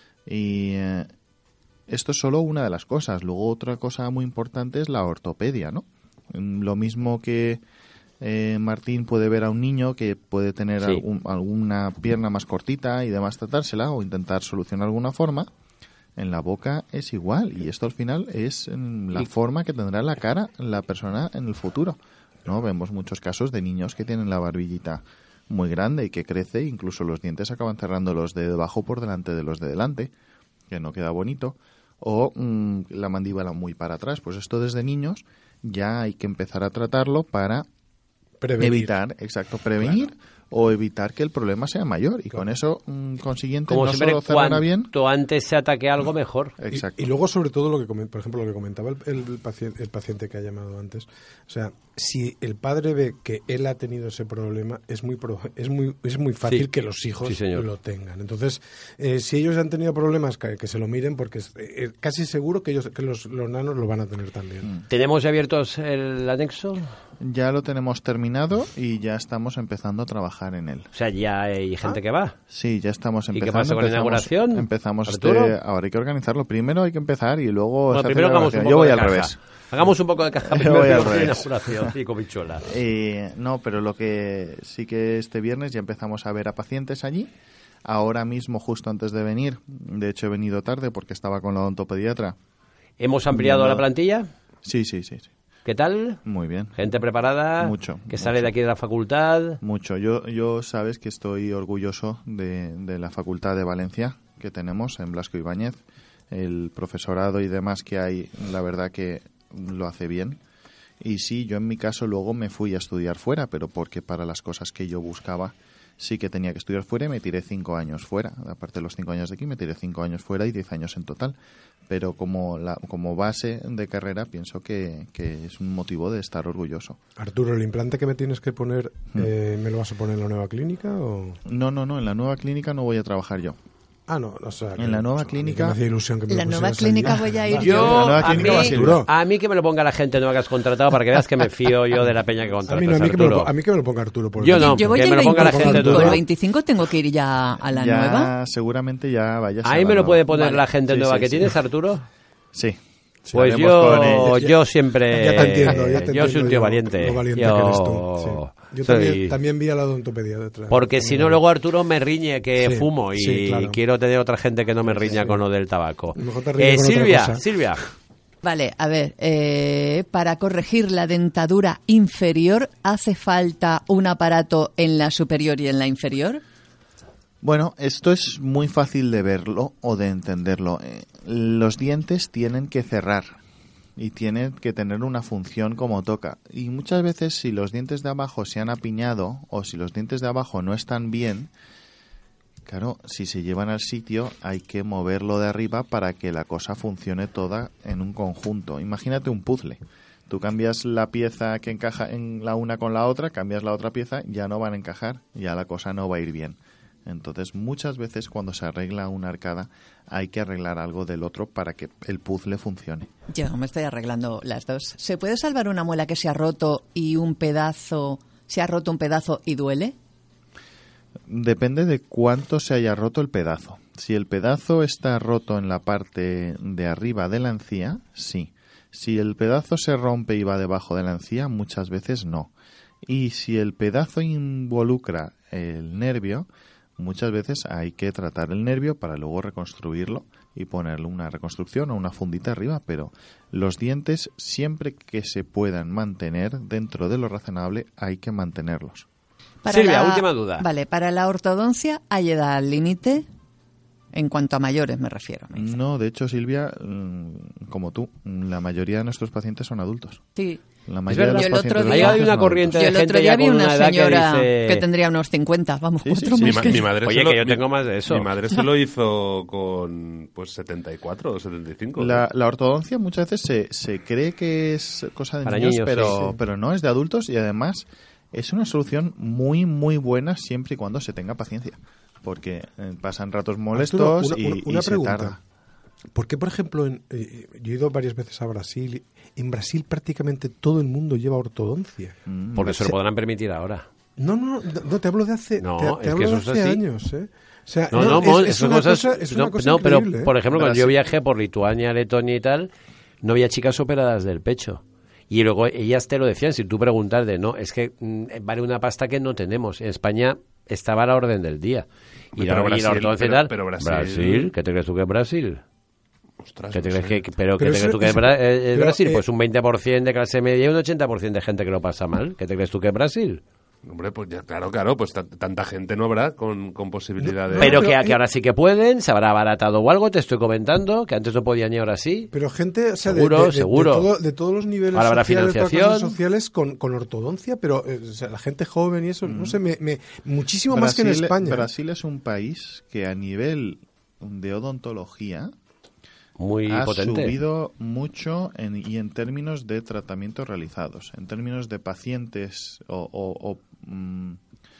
Y eh, esto es solo una de las cosas. Luego otra cosa muy importante es la ortopedia, ¿no? Lo mismo que eh, Martín puede ver a un niño que puede tener sí. algún, alguna pierna más cortita y demás, tratársela o intentar solucionar de alguna forma. En la boca es igual, y esto al final es la forma que tendrá la cara la persona en el futuro, ¿no? Vemos muchos casos de niños que tienen la barbillita muy grande y que crece, incluso los dientes acaban cerrando los de debajo por delante de los de delante, que no queda bonito, o mmm, la mandíbula muy para atrás. Pues esto desde niños ya hay que empezar a tratarlo para prevenir. evitar, exacto, prevenir claro. o evitar que el problema sea mayor, y claro. con eso mmm, consiguiente como no siempre, solo cerrará bien. Cuanto antes se ataque algo, mejor. Exacto. Y, y luego, sobre todo, lo que por ejemplo, lo que comentaba el, el, paciente, el paciente que ha llamado antes, o sea, si el padre ve que él ha tenido ese problema, es muy pro, es muy es muy fácil sí. que los hijos sí, lo tengan. Entonces, eh, si ellos han tenido problemas, que, que se lo miren, porque es eh, casi seguro que ellos que los, los nanos lo van a tener también. Mm. ¿Tenemos abiertos el anexo? Ya lo tenemos terminado y ya estamos empezando a trabajar en él. O sea, ya hay gente ah. que va. Sí, ya estamos empezando. ¿Y qué pasa con la inauguración? Empezamos este, ahora hay que organizarlo. Primero hay que empezar y luego bueno, se primero hace la hagamos un poco Yo voy de al caja. revés. Hagamos un poco de caja primero voy al revés. de inauguración y comichola. Eh, no, pero lo que sí que este viernes ya empezamos a ver a pacientes allí. Ahora mismo, justo antes de venir, de hecho he venido tarde porque estaba con la odontopediatra. ¿Hemos ampliado no, la plantilla? Sí, sí, sí, sí. ¿Qué tal? Muy bien. ¿Gente preparada? Mucho. ¿Que mucho. sale de aquí de la facultad? Mucho. Yo, yo sabes que estoy orgulloso de, de la Facultad de Valencia que tenemos en Blasco Ibáñez. El profesorado y demás que hay, la verdad que lo hace bien. Y sí, yo en mi caso luego me fui a estudiar fuera, pero porque para las cosas que yo buscaba sí que tenía que estudiar fuera y me tiré cinco años fuera. Aparte de los cinco años de aquí, me tiré cinco años fuera y diez años en total. Pero como la, como base de carrera pienso que, que es un motivo de estar orgulloso. Arturo, ¿el implante que me tienes que poner, mm. eh, me lo vas a poner en la nueva clínica o...? No, no, no, en la nueva clínica no voy a trabajar yo. Ah, no, o sea, en la nueva clínica. Me hacía ilusión que me la nueva clínica voy a ir yo. yo a, mí, a mí que me lo ponga la gente nueva que has contratado para que veas que me fío yo de la peña que contratas. A mí, no, a mí, que, me lo, a mí que me lo ponga Arturo. Por yo no, yo voy que el me lo ponga veinticinco, la gente nueva. ¿El veinticinco tengo que ir ya a la ya, nueva? Seguramente ya vayas. Ahí a me lo nueva. puede poner Vale. la gente sí, nueva sí, que sí. tienes, Arturo. Sí. Sí, pues yo, yo siempre. Ya te entiendo, ya te yo soy un tío yo, valiente. Lo valiente yo que eres tú. Sí. Yo soy... también, también vi a la odontopedia detrás. Porque si no, luego Arturo me riñe que sí, fumo y sí, claro. quiero tener otra gente que no me riña sí. con lo del tabaco. Eh, con Silvia, Silvia. Vale, a ver, eh, para corregir la dentadura inferior, ¿hace falta un aparato en la superior y en la inferior? Bueno, esto es muy fácil de verlo o de entenderlo. Eh, los dientes tienen que cerrar y tienen que tener una función como toca. Y muchas veces si los dientes de abajo se han apiñado o si los dientes de abajo no están bien, claro, si se llevan al sitio hay que moverlo de arriba para que la cosa funcione toda en un conjunto. Imagínate un puzzle. Tú cambias la pieza que encaja en la una con la otra, cambias la otra pieza, ya no van a encajar, ya la cosa no va a ir bien. Entonces, muchas veces cuando se arregla una arcada hay que arreglar algo del otro para que el puzzle funcione. Yo me estoy arreglando las dos. ¿Se puede salvar una muela que se ha roto y un pedazo, se ha roto un pedazo y duele? Depende de cuánto se haya roto el pedazo. Si el pedazo está roto en la parte de arriba de la encía, sí. Si el pedazo se rompe y va debajo de la encía, muchas veces no. Y si el pedazo involucra el nervio, muchas veces hay que tratar el nervio para luego reconstruirlo y ponerle una reconstrucción o una fundita arriba, pero los dientes, siempre que se puedan mantener dentro de lo razonable, hay que mantenerlos. Para Silvia, la... última duda. Vale, para la ortodoncia, ¿hay edad límite? En cuanto a mayores me refiero. Me no, de hecho, Silvia, como tú, la mayoría de nuestros pacientes son adultos. Sí. La mayoría de los pacientes día, hay una corriente de gente el otro día ya vi con una, una edad señora que, dice... que tendría unos cincuenta, vamos, sí, otro sí, más sí. que Mi, yo. mi madre Oye, se lo, que yo mi, tengo más de eso. Mi madre se lo hizo con pues setenta y cuatro o setenta y cinco. La, la ortodoncia muchas veces se, se cree que es cosa de Para niños, niños, pero, sí, sí. pero no, es de adultos y además es una solución muy, muy buena siempre y cuando se tenga paciencia. Porque eh, pasan ratos molestos Arturo, una, y, una, una y se pregunta. tarda. ¿Por qué, por ejemplo, en, eh, yo he ido varias veces a Brasil? En Brasil prácticamente todo el mundo lleva ortodoncia. Mm. Porque se o lo sea, podrán permitir ahora. No, no, no, no, te hablo de hace, No, te, te es hablo que de eso hace es así. años, ¿eh? O sea, No, no, no, es, es es una cosas, cosa, es una no, cosa no, pero increíble, ¿eh? por ejemplo, cuando Brasil. yo viajé por Lituania, Letonia y tal, no había chicas operadas del pecho. Y luego ellas te lo decían, si tú preguntas de, no, es que mm, vale una pasta que no tenemos. En España estaba a la orden del día. Y pero la, Brasil, y la ortodoncia y pero, tal. pero Brasil... Brasil, ¿qué te crees tú que es Brasil? Ostras, ¿Qué te no crees sé. que, pero, Pero ¿qué te eso- crees tú que es eso- Bra- eh, pero, Brasil? eh, Pues un veinte por ciento de clase media y un ochenta por ciento de gente que lo pasa mal. ¿Qué te crees tú que es Brasil? Hombre, pues ya, claro, claro, pues t- tanta gente no habrá con, con posibilidad de... Pero, pero, que, eh, que ahora sí que pueden, se habrá abaratado o algo, te estoy comentando, que antes no podían y ahora sí. Pero gente, o sea, de- Seguro, de, de, seguro. De, todo- de todos los niveles Ahora habrá sociales, de todas las financiación. clases sociales con, con ortodoncia, pero eh, o sea, la gente joven y eso, no sé, me, me, muchísimo más que en Brasil- España. Brasil es un país que a nivel de odontología Muy ha potente. subido mucho en, y en términos de tratamientos realizados, en términos de pacientes o, o- o, mm,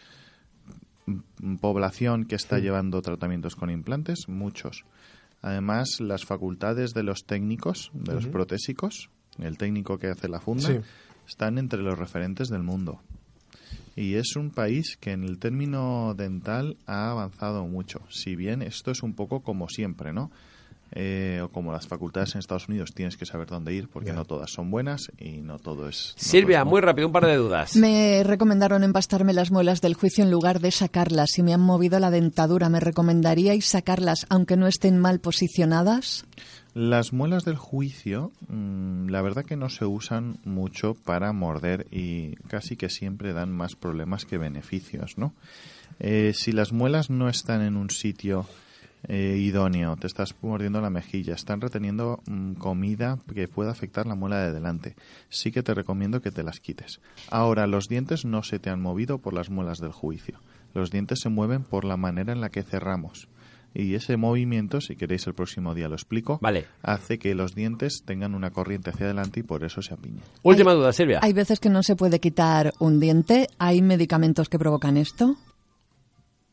mm, población que está llevando tratamientos con implantes, muchos. Además, las facultades de los técnicos, de los Ujú. protésicos, el técnico que hace la funda, Sí. están entre los referentes del mundo. Y es un país que en el término dental ha avanzado mucho. Si bien esto es un poco como siempre, ¿no? Eh, o como las facultades en Estados Unidos, tienes que saber dónde ir porque Ya. no todas son buenas y no todo es... no Silvia, todo es muy rápido, un par de dudas. Me recomendaron empastarme las muelas del juicio en lugar de sacarlas. Si me han movido la dentadura, ¿me recomendaríais sacarlas aunque no estén mal posicionadas? Las muelas del juicio, mmm, la verdad que no se usan mucho para morder y casi que siempre dan más problemas que beneficios, ¿no? Eh, si las muelas no están en un sitio eh, idóneo, te estás mordiendo la mejilla, están reteniendo mmm, comida que pueda afectar la muela de delante, sí que te recomiendo que te las quites. Ahora, los dientes no se te han movido por las muelas del juicio. Los dientes se mueven por la manera en la que cerramos. Y ese movimiento, si queréis el próximo día lo explico, Vale. hace que los dientes tengan una corriente hacia adelante y por eso se apiñan. Última duda, Silvia. Hay veces que no se puede quitar un diente. ¿Hay medicamentos que provocan esto?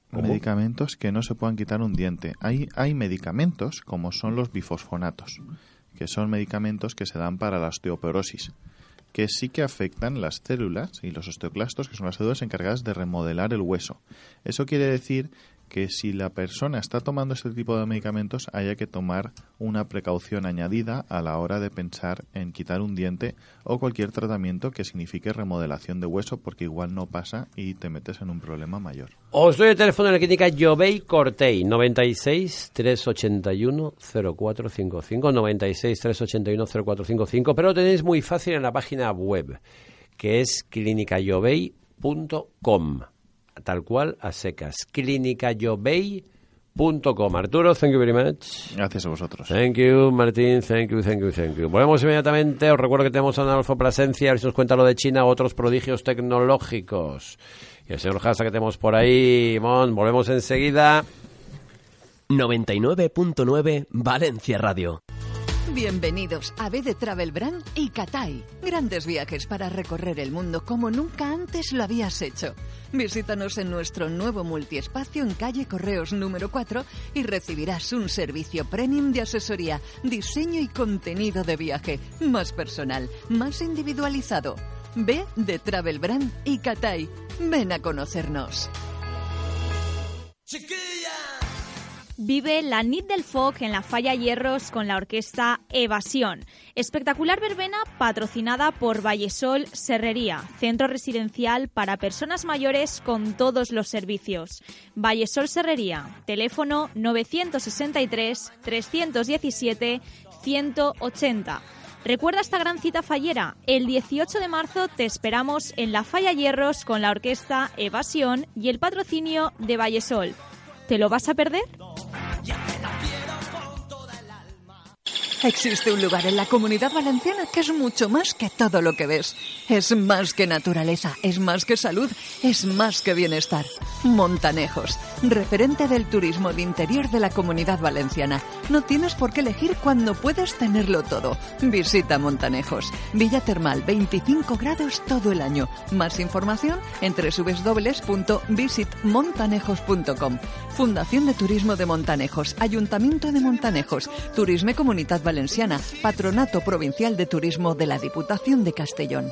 medicamentos que no se puedan quitar un diente. Hay, hay medicamentos como son los bifosfonatos, que son medicamentos que se dan para la osteoporosis, que sí que afectan las células y los osteoclastos, que son las células encargadas de remodelar el hueso. Eso quiere decir que si la persona está tomando este tipo de medicamentos, haya que tomar una precaución añadida a la hora de pensar en quitar un diente o cualquier tratamiento que signifique remodelación de hueso, porque igual no pasa y te metes en un problema mayor. Os doy el teléfono de la clínica Jovey Cortey, noventa y seis, trescientos ochenta y uno, cero cuatro cinco cinco, noventa y seis, trescientos ochenta y uno, cero cuatro cinco cinco, pero lo tenéis muy fácil en la página web, que es clínica jovey punto com. Tal cual, a secas. clínica jovey punto com. Arturo, thank you very much. Gracias a vosotros. Thank you, Martín. Thank you, thank you, thank you. Volvemos inmediatamente. Os recuerdo que tenemos a Adolfo Plasencia, a ver si nos cuenta lo de China o otros prodigios tecnológicos. Y el señor Hasa que tenemos por ahí. Mon, volvemos enseguida. noventa y nueve punto nueve Valencia Radio. Bienvenidos a B de Travel Brand y Cathay. Grandes viajes para recorrer el mundo como nunca antes lo habías hecho. Visítanos en nuestro nuevo multiespacio en calle Correos número cuatro y recibirás un servicio premium de asesoría, diseño y contenido de viaje más personal, más individualizado. B de Travel Brand y Cathay. Ven a conocernos. Vive la nit del Foc en la Falla Hierros con la orquesta Evasión. Espectacular verbena patrocinada por Vallesol Serrería, centro residencial para personas mayores con todos los servicios. Vallesol Serrería, teléfono novecientos sesenta y tres, trescientos diecisiete, ciento ochenta. Recuerda esta gran cita fallera. El dieciocho de marzo te esperamos en la Falla Hierros con la orquesta Evasión y el patrocinio de Vallesol. ¿Te lo vas a perder? Existe un lugar en la Comunidad Valenciana que es mucho más que todo lo que ves. Es más que naturaleza, es más que salud, es más que bienestar. Montanejos, referente del turismo de interior de la Comunidad Valenciana. No tienes por qué elegir cuando puedes tenerlo todo. Visita Montanejos. Villa Termal, veinticinco grados todo el año. Más información en doble u doble u doble u punto visit montanejos punto com. Fundación de Turismo de Montanejos, Ayuntamiento de Montanejos, Turisme Comunitat Valenciana, Patronato Provincial de Turismo de la Diputación de Castellón.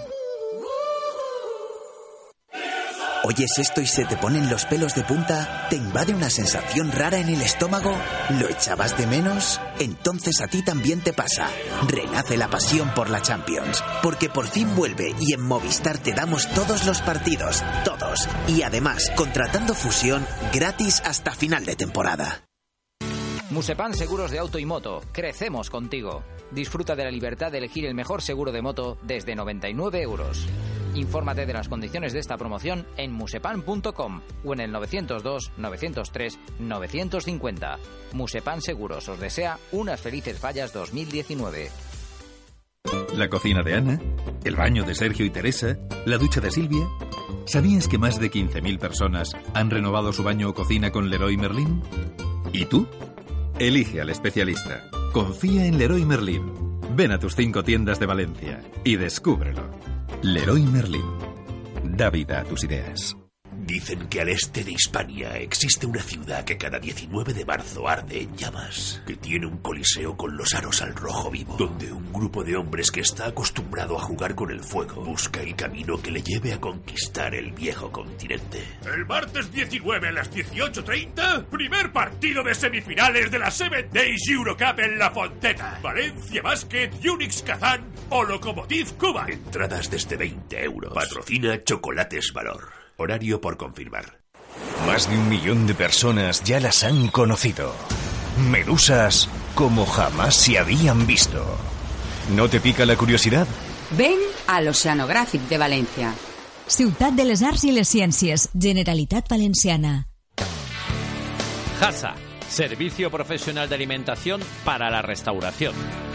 ¿Oyes esto y se te ponen los pelos de punta? ¿Te invade una sensación rara en el estómago? ¿Lo echabas de menos? Entonces a ti también te pasa. Renace la pasión por la Champions, porque por fin vuelve y en Movistar te damos todos los partidos, todos. Y además, contratando Fusión, gratis hasta final de temporada. Musepan Seguros de Auto y Moto. Crecemos contigo. Disfruta de la libertad de elegir el mejor seguro de moto desde noventa y nueve euros. Infórmate de las condiciones de esta promoción en musepan punto com o en el novecientos dos, novecientos tres, novecientos cincuenta. Musepan Seguros os desea unas felices fallas dos mil diecinueve. La cocina de Ana, el baño de Sergio y Teresa, la ducha de Silvia. ¿Sabías que más de quince mil personas han renovado su baño o cocina con Leroy Merlin? ¿Y tú? Elige al especialista. Confía en Leroy Merlin. Ven a tus cinco tiendas de Valencia y descúbrelo. Leroy Merlin. Da vida a tus ideas. Dicen que al este de Hispania existe una ciudad que cada diecinueve de marzo arde en llamas, que tiene un coliseo con los aros al rojo vivo, donde un grupo de hombres que está acostumbrado a jugar con el fuego busca el camino que le lleve a conquistar el viejo continente. El martes diecinueve a las dieciocho treinta, primer partido de semifinales de la Seven Days Eurocup en La Fonteta. Valencia Basket, Unix Kazán o Lokomotiv Cuba. Entradas desde veinte euros. Patrocina Chocolates Valor. Horario por confirmar. Más de un millón de personas ya las han conocido. Medusas como jamás se habían visto. ¿No te pica la curiosidad? Ven al Oceanogràfic de Valencia. Ciutat de les Arts i les Ciències, Generalitat Valenciana. Hasa, servicio profesional de alimentación para la restauración.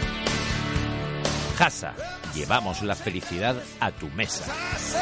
Hasa, llevamos la felicidad a tu mesa.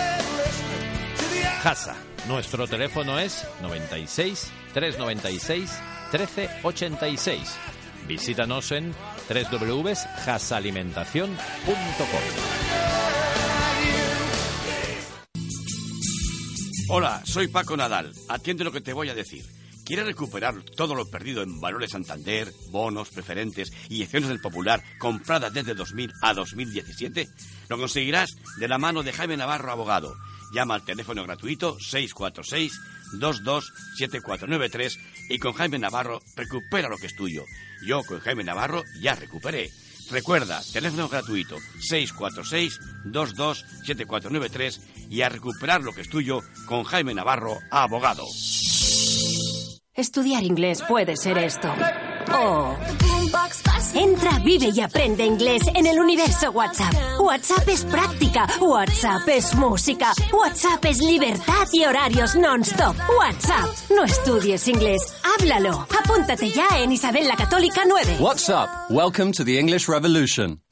Hasa, nuestro teléfono es noventa y seis, trescientos noventa y seis, trece ochenta y seis. Visítanos en doble u doble u doble u punto hasa alimentación punto com. Hola, soy Paco Nadal. Atiende lo que te voy a decir. ¿Quieres recuperar todo lo perdido en Valores Santander, bonos, preferentes y acciones del Popular compradas desde dos mil a dos mil diecisiete? Lo conseguirás de la mano de Jaime Navarro, abogado. Llama al teléfono gratuito seis cuatro seis, dos dos siete cuatro nueve tres y con Jaime Navarro recupera lo que es tuyo. Yo con Jaime Navarro ya recuperé. Recuerda, teléfono gratuito seis cuatro seis, dos dos siete cuatro nueve tres y a recuperar lo que es tuyo con Jaime Navarro, abogado. Estudiar inglés puede ser esto. Oh. Entra, vive y aprende inglés en el universo WhatsApp. WhatsApp es práctica, WhatsApp es música, WhatsApp es libertad y horarios non-stop. WhatsApp, no estudies inglés, háblalo. Apúntate ya en Isabel la Católica nueve. WhatsApp, welcome to the English Revolution.